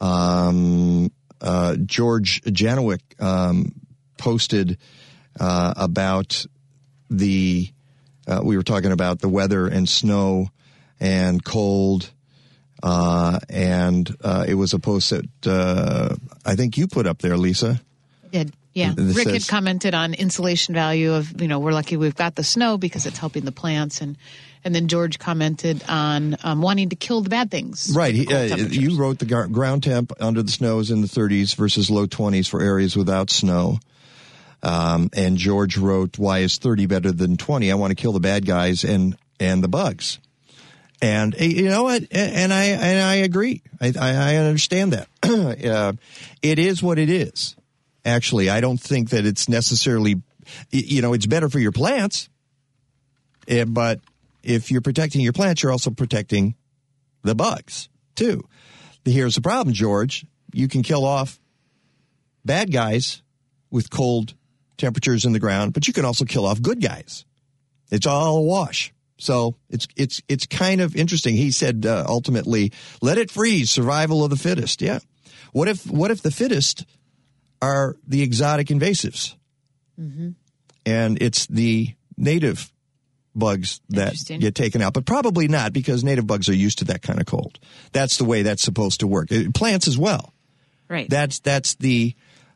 George Janowick posted about we were talking about the weather and snow and cold. It was a post that I think you put up there, Lisa. Did. Yeah. Rick had commented on insulation value of, we're lucky we've got the snow because it's helping the plants. And then George commented on wanting to kill the bad things. Right. You wrote the ground temp under the snow is in the 30s versus low 20s for areas without snow. And George wrote, why is 30 better than 20? I want to kill the bad guys and the bugs. And you know what? And I agree. I understand that. It is what it is. Actually, I don't think that it's necessarily, it's better for your plants. But if you're protecting your plants, you're also protecting the bugs too. Here's the problem, George. You can kill off bad guys with cold temperatures in the ground, but you can also kill off good guys. It's all a wash. So it's kind of interesting. He said ultimately, let it freeze, survival of the fittest. Yeah. What if the fittest are the exotic invasives? Mm-hmm. And it's the native bugs that get taken out, but probably not because native bugs are used to that kind of cold. That's the way that's supposed to work. Plants as well. Right. That's the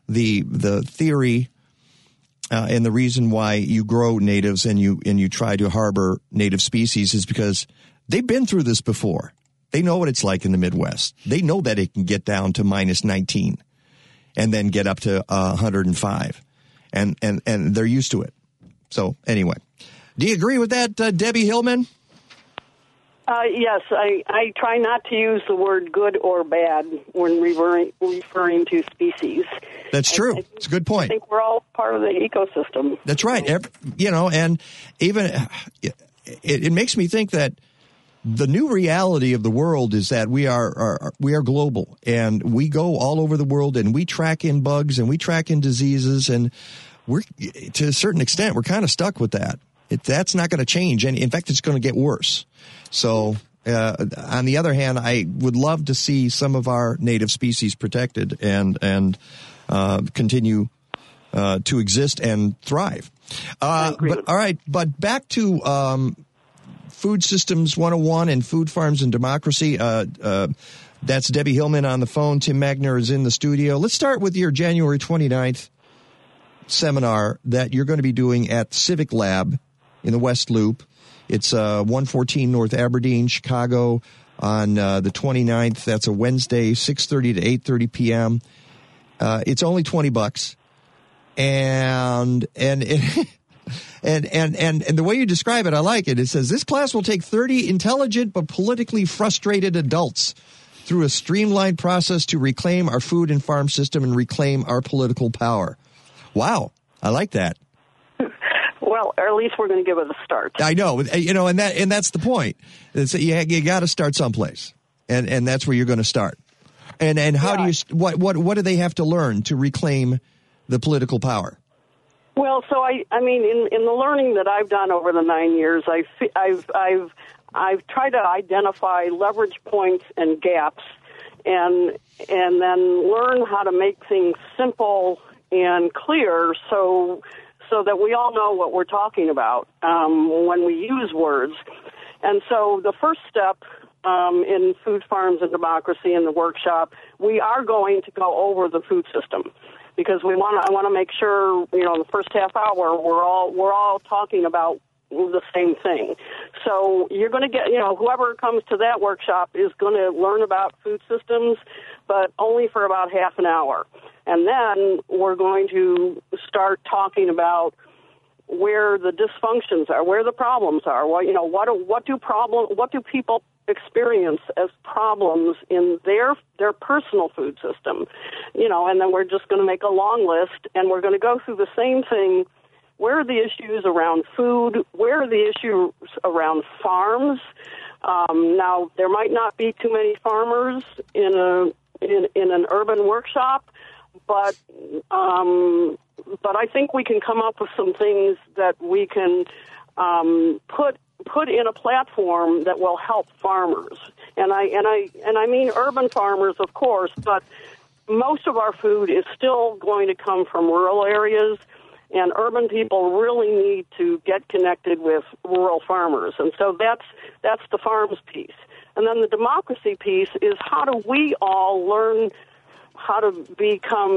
theory. And the reason why you grow natives and you try to harbor native species is because they've been through this before. They know what it's like in the Midwest. They know that it can get down to minus 19 and then get up to 105. And they're used to it. So anyway, do you agree with that, Debbie Hillman? Yes, I try not to use the word good or bad when referring to species. That's true. It's a good point. I think we're all part of the ecosystem. That's right. And even it makes me think that the new reality of the world is that we are global, and we go all over the world, and we track in bugs and we track in diseases, and we're to a certain extent we're kind of stuck with that. That's not going to change, and in fact, it's going to get worse. So, on the other hand, I would love to see some of our native species protected and continue to exist and thrive. But all right, but back to Food Systems 101 and Food Farms and Democracy. That's Debbie Hillman on the phone. Tim Magner is in the studio. Let's start with your January 29th seminar that you're going to be doing at Civic Lab in the West Loop. It's 114 North Aberdeen, Chicago. on the 29th. That's a Wednesday, 6:30 to 8:30 p.m. It's only $20, and the way you describe it, I like it. It says this class will take 30 intelligent but politically frustrated adults through a streamlined process to reclaim our food and farm system and reclaim our political power. Wow, I like that. Well, or at least we're going to give it a start. I know, and that's the point. It's, you got to start someplace, and that's where you're going to start. And how do you what do they have to learn to reclaim the political power? Well, so I mean, in the learning that I've done over the 9 years, I've tried to identify leverage points and gaps, and then learn how to make things simple and clear, so that we all know what we're talking about when we use words. And so the first step in Food, Farms, and Democracy in the workshop, we are going to go over the food system, because I want to make sure, in the first half hour we're all talking about the same thing. So you're going to get, whoever comes to that workshop is going to learn about food systems, but only for about half an hour. And then we're going to start talking about where the dysfunctions are, where the problems are. What do people experience as problems in their personal food system? And then we're just going to make a long list, and we're going to go through the same thing. Where are the issues around food? Where are the issues around farms? Now, there might not be too many farmers in an urban workshop, but I think we can come up with some things that we can put in a platform that will help farmers. And I mean urban farmers, of course, but most of our food is still going to come from rural areas, and urban people really need to get connected with rural farmers. And so that's the farms piece. And then the democracy piece is, how do we all learn how to become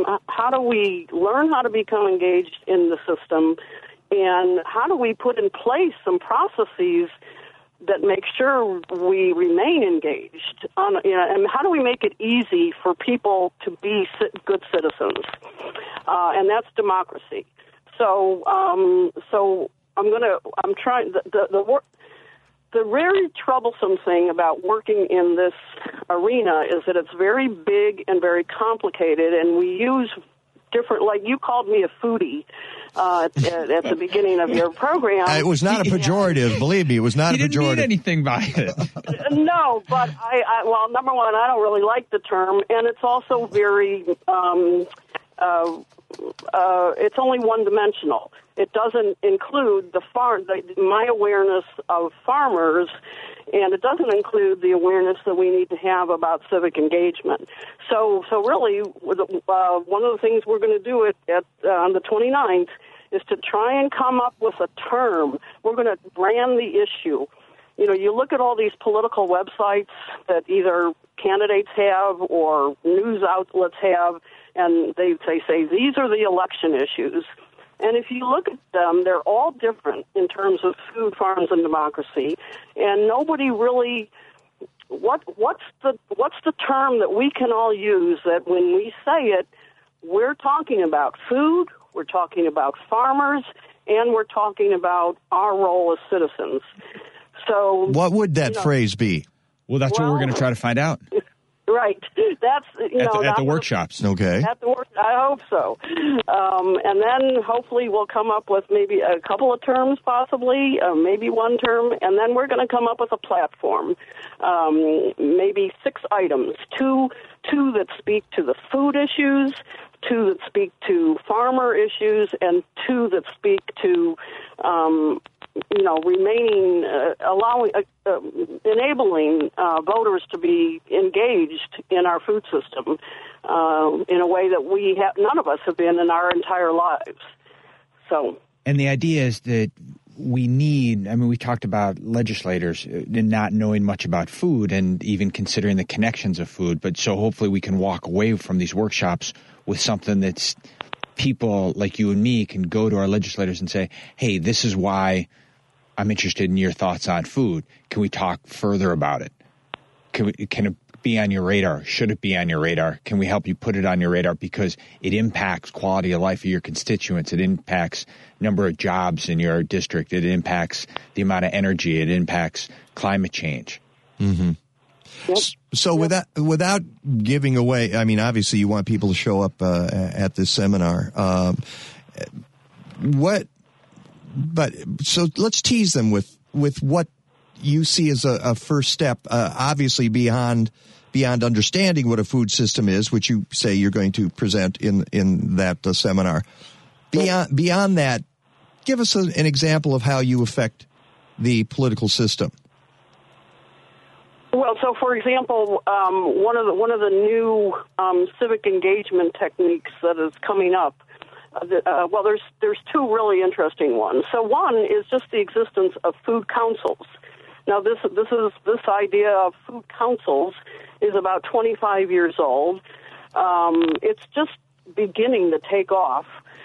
engaged in the system, and how do we put in place some processes that make sure we remain engaged, and how do we make it easy for people to be good citizens? And that's democracy. So I'm trying the very troublesome thing about working in this arena is that it's very big and very complicated, and we use different, like you called me a foodie at the beginning of your program. It was not a pejorative, believe me, it was not a pejorative. You didn't mean anything by it. No, but well, number one, I don't really like the term, and it's also very, it's only one-dimensional. It doesn't include my awareness of farmers, and it doesn't include the awareness that we need to have about civic engagement. So really, one of the things we're going to do on the 29th is to try and come up with a term. We're going to brand the issue. You look at all these political websites that either candidates have or news outlets have, and they say these are the election issues. And if you look at them, they're all different in terms of food, farms, and democracy. And nobody really, what's the term that we can all use that when we say it, we're talking about food, we're talking about farmers, and we're talking about our role as citizens. So what would that phrase be? Well, that's what we're going to try to find out. Right. That's at the workshops. Okay. I hope so. And then hopefully we'll come up with maybe a couple of terms, possibly, maybe one term, and then we're going to come up with a platform. Maybe 6 items, two that speak to the food issues, 2 that speak to farmer issues, and 2 that speak to enabling voters to be engaged in our food system in a way that none of us have been in our entire lives. So, and the idea is that we talked about legislators not knowing much about food and even considering the connections of food, but so hopefully we can walk away from these workshops with something that's people like you and me can go to our legislators and say, hey, this is why I'm interested in your thoughts on food. Can we talk further about it? can it be on your radar? Should it be on your radar? Can we help you put it on your radar? Because it impacts quality of life of your constituents. It impacts number of jobs in your district. It impacts the amount of energy. It impacts climate change. Mm-hmm. Yep. So without giving away, I mean, obviously you want people to show up at this seminar. So let's tease them with what you see as a first step, obviously beyond understanding what a food system is, which you say you're going to present in that seminar. Beyond that, give us an example of how you affect the political system. Well, so for example, one of the new civic engagement techniques that is coming up. Well, there's two really interesting ones. So one is just the existence of food councils. Now, this idea of food councils is about 25 years old. It's just beginning to take off,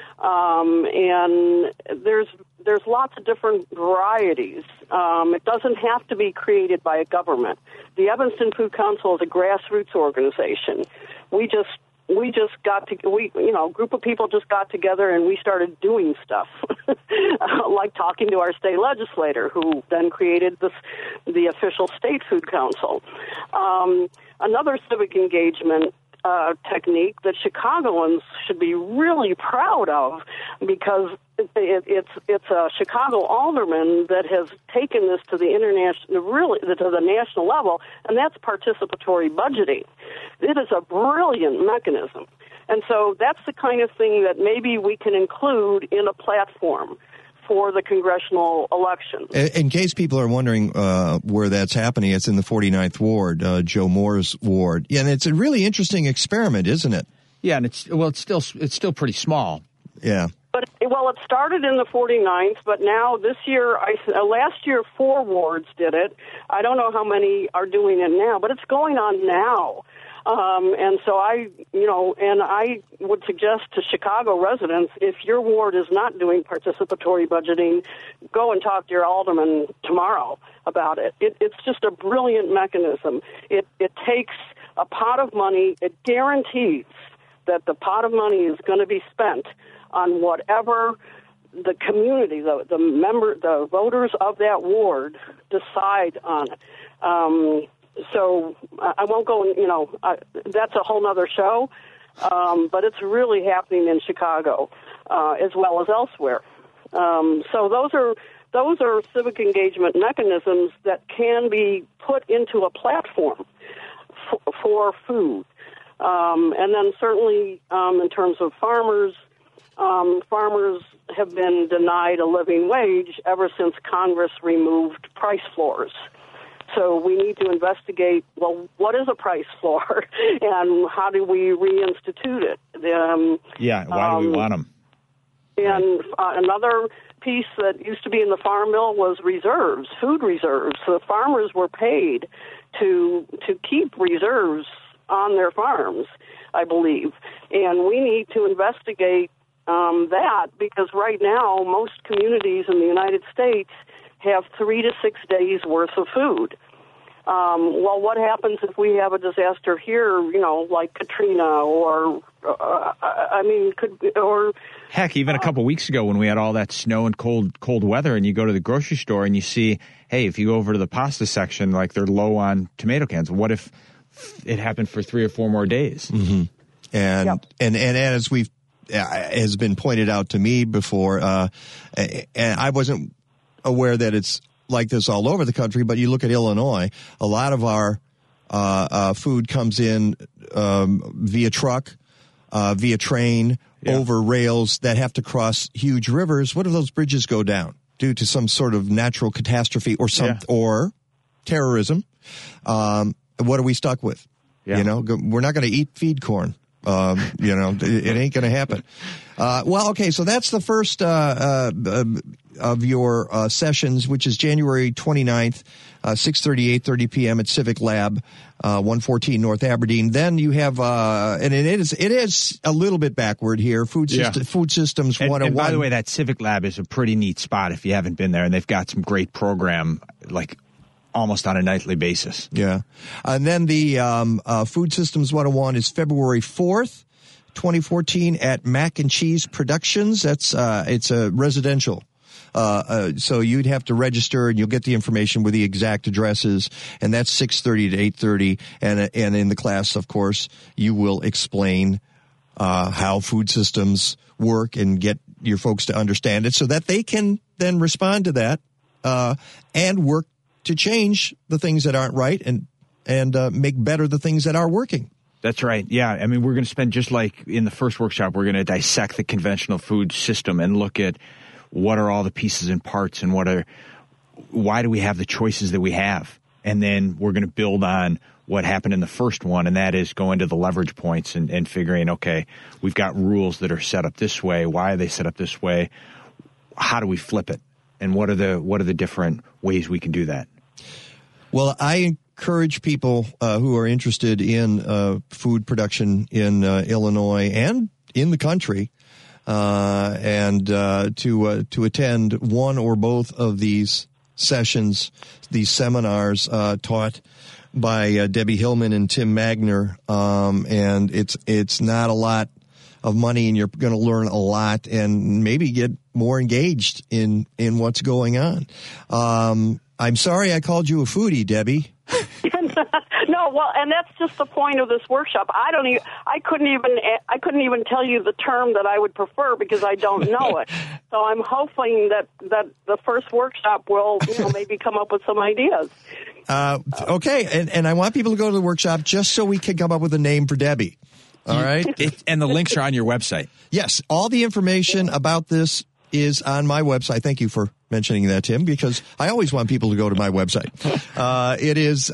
and there's lots of different varieties. It doesn't have to be created by a government. The Evanston Food Council is a grassroots organization. A group of people just got together and we started doing stuff, like talking to our state legislator, who then created the official state food council. Another civic engagement technique that Chicagoans should be really proud of, because it's a Chicago alderman that has taken this to the national level, and that's participatory budgeting. It is a brilliant mechanism. And so that's the kind of thing that maybe we can include in a platform for the congressional election. In case people are wondering where that's happening, it's in the 49th Ward, Joe Moore's ward. Yeah, and it's a really interesting experiment, isn't it? Yeah, and it's still pretty small. Yeah. But it started in the 49th, but now this year, last year 4 wards did it. I don't know how many are doing it now, but it's going on now. And so I would suggest to Chicago residents, if your ward is not doing participatory budgeting, go and talk to your alderman tomorrow about it. It's just a brilliant mechanism. It takes a pot of money. It guarantees that the pot of money is going to be spent on whatever the community, the voters of that ward decide on it. So I won't go, that's a whole other show, but it's really happening in Chicago as well as elsewhere. So those are civic engagement mechanisms that can be put into a platform for food. And then certainly in terms of farmers have been denied a living wage ever since Congress removed price floors. So we need to investigate, well, what is a price floor and how do we reinstitute it? Why do we want them? And another piece that used to be in the farm bill was reserves, food reserves. So the farmers were paid to keep reserves on their farms, I believe. And we need to investigate that, because right now most communities in the United States have 3 to 6 days worth of food. Well, what happens if we have a disaster here, like Katrina heck, even a couple weeks ago when we had all that snow and cold weather, and you go to the grocery store and you see, hey, if you go over to the pasta section, like they're low on tomato cans. What if it happened for 3 or 4 more days? Mm-hmm. And as has been pointed out to me before, and I wasn't aware that it's like this all over the country, but you look at Illinois, a lot of our food comes in via truck, via train, over rails that have to cross huge rivers. What if those bridges go down due to some sort of natural catastrophe or terrorism? What are we stuck with? Yeah. We're not going to feed corn. It ain't going to happen. So that's the first of your sessions, which is January 29th, 6:30, 8:30 p.m. at Civic Lab, 114 North Aberdeen. Then you have, and it is a little bit backward here, Food Systems 101. And by the way, that Civic Lab is a pretty neat spot if you haven't been there, and they've got some great program, like almost on a nightly basis. Yeah. And then the Food Systems 101 is February 4th, 2014 at Mac and Cheese Productions. That's it's a residential. So you'd have to register, and you'll get the information with the exact addresses, and that's 6:30 to 8:30. And in the class, of course, you will explain how food systems work and get your folks to understand it so that they can then respond to that and work to change the things that aren't right and make better the things that are working. That's right. Yeah. I mean, we're going to spend, just like in the first workshop, we're going to dissect the conventional food system and look at what are all the pieces and parts and why do we have the choices that we have? And then we're going to build on what happened in the first one, and that is going to the leverage points and figuring, okay, we've got rules that are set up this way. Why are they set up this way? How do we flip it? And what are the different ways we can do that? Well, I encourage people who are interested in food production in Illinois and in the country and to attend one or both of these sessions, these seminars taught by Debbie Hillman and Tim Magner, and it's not a lot of money, and you're going to learn a lot and maybe get more engaged in what's going on. I'm sorry I called you a foodie, Debbie. No, well, and that's just the point of this workshop. I couldn't even tell you the term that I would prefer because I don't know it. So I'm hoping that the first workshop will maybe come up with some ideas. Okay, and I want people to go to the workshop just so we can come up with a name for Debbie. All right? And the links are on your website. Yes, all the information about this is on my website. Thank you for mentioning that, Tim, because I always want people to go to my website. It is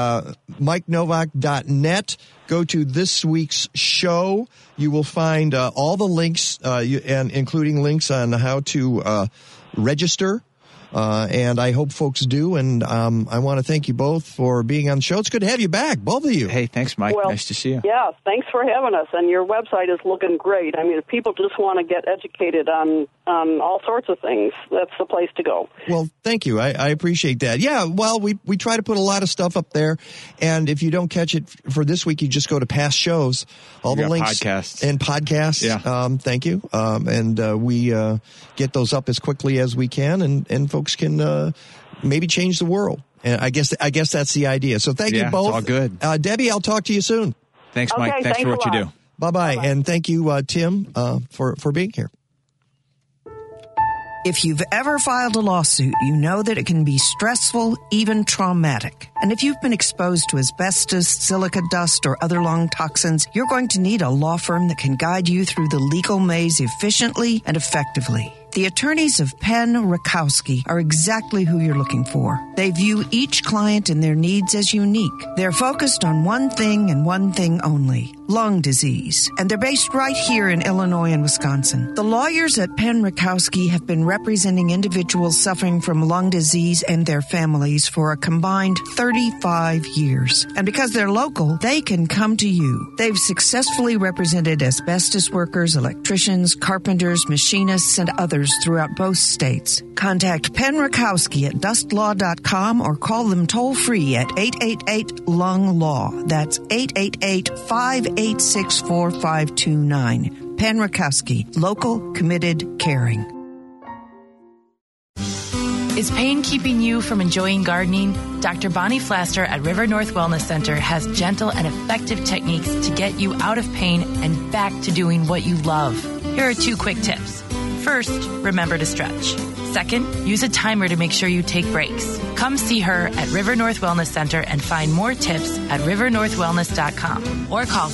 MikeNovak.net. Go to this week's show. You will find all the links, and including links on how to register. And I hope folks do. And I want to thank you both for being on the show. It's good to have you back, both of you. Hey, thanks, Mike. Nice to see you. Yeah, thanks for having us. And your website is looking great. I mean, if people just want to get educated on all sorts of things, that's the place to go. Well, thank you. I appreciate that. Yeah, well, we try to put a lot of stuff up there. And if you don't catch it for this week, you just go to past shows. All the links. Podcasts. Yeah. Thank you. And we get those up as quickly as we can. And folks can maybe change the world. And I guess that's the idea. So thank you both. It's all good. Debbie, I'll talk to you soon. Thanks, Mike. Okay, thanks for what you do. Bye-bye. And thank you, Tim, for being here. If you've ever filed a lawsuit, you know that it can be stressful, even traumatic. And if you've been exposed to asbestos, silica dust, or other lung toxins, you're going to need a law firm that can guide you through the legal maze efficiently and effectively. The attorneys of Penn Rakowski are exactly who you're looking for. They view each client and their needs as unique. They're focused on one thing and one thing only, lung disease. And they're based right here in Illinois and Wisconsin. The lawyers at Penn Rakowski have been representing individuals suffering from lung disease and their families for a combined 35 years. And because they're local, they can come to you. They've successfully represented asbestos workers, electricians, carpenters, machinists, and others throughout both states. Contact Penn Rakowski at dustlaw.com or call them toll-free at 888-LUNG-LAW. That's 888-586-4529. Penn Rakowski. Local, committed, caring. Is pain keeping you from enjoying gardening? Dr. Bonnie Flaster at River North Wellness Center has gentle and effective techniques to get you out of pain and back to doing what you love. Here are 2 quick tips. First, remember to stretch. Second, use a timer to make sure you take breaks. Come see her at River North Wellness Center and find more tips at rivernorthwellness.com or call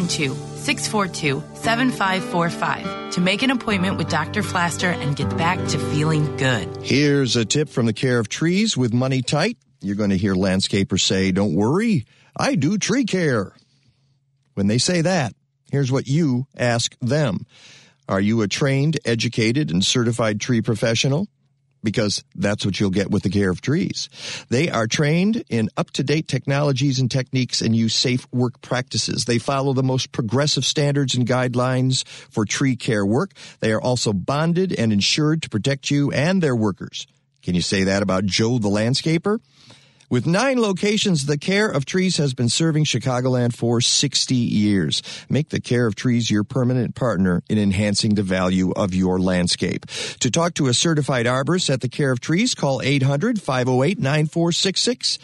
312-642-7545 to make an appointment with Dr. Flaster and get back to feeling good. Here's a tip from the Care of Trees with Money Tight. You're going to hear landscapers say, "Don't worry, I do tree care." When they say that, here's what you ask them. Are you a trained, educated, and certified tree professional? Because that's what you'll get with the Care of Trees. They are trained in up-to-date technologies and techniques and use safe work practices. They follow the most progressive standards and guidelines for tree care work. They are also bonded and insured to protect you and their workers. Can you say that about Joe the landscaper? With 9 locations, the Care of Trees has been serving Chicagoland for 60 years. Make the Care of Trees your permanent partner in enhancing the value of your landscape. To talk to a certified arborist at the Care of Trees, call 800-508-9466.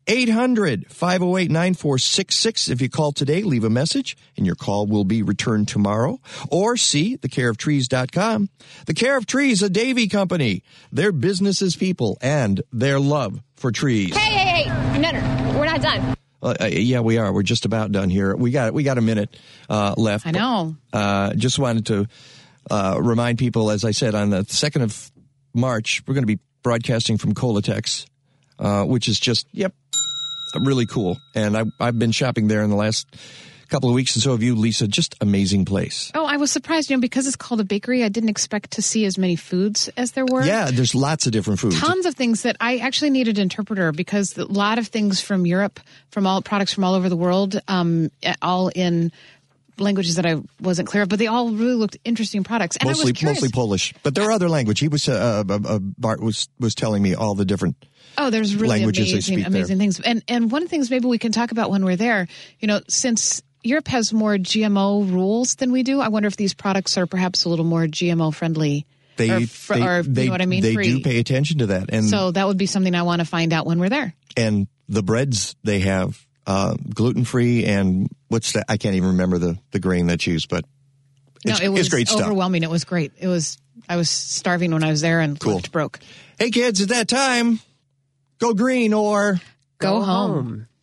800-508-9466. If you call today, leave a message, and your call will be returned tomorrow. Or see thecareoftrees.com. The Care of Trees, a Davy company. Their business is people and their love for trees. Hey. No, we're not done. Yeah, we are. We're just about done here. We got a minute left. I know. Just wanted to remind people, as I said, on the 2nd of March, we're going to be broadcasting from Colatex, which is just, really cool. And I've been shopping there in the last couple of weeks, and so have you, Lisa. Just amazing place. Oh, I was surprised, because it's called a bakery, I didn't expect to see as many foods as there were. Yeah, there's lots of different foods. Tons of things that I actually needed an interpreter, because a lot of things from Europe, products from all over the world, all in languages that I wasn't clear of, but they all really looked interesting products. And mostly Polish, but there are other languages. He was Bart was telling me all the different. Oh, there's really amazing things. And one of the things maybe we can talk about when we're there, since Europe has more GMO rules than we do, I wonder if these products are perhaps a little more GMO friendly. They you know what I mean? They free. do pay attention to that. And so that would be something I want to find out when we're there. And the breads they have, gluten-free, and what's that? I can't even remember the grain that's used, but it's great stuff. Overwhelming. It was great. I was starving when I was there and left broke. Hey kids, it's that time. Go green or go home.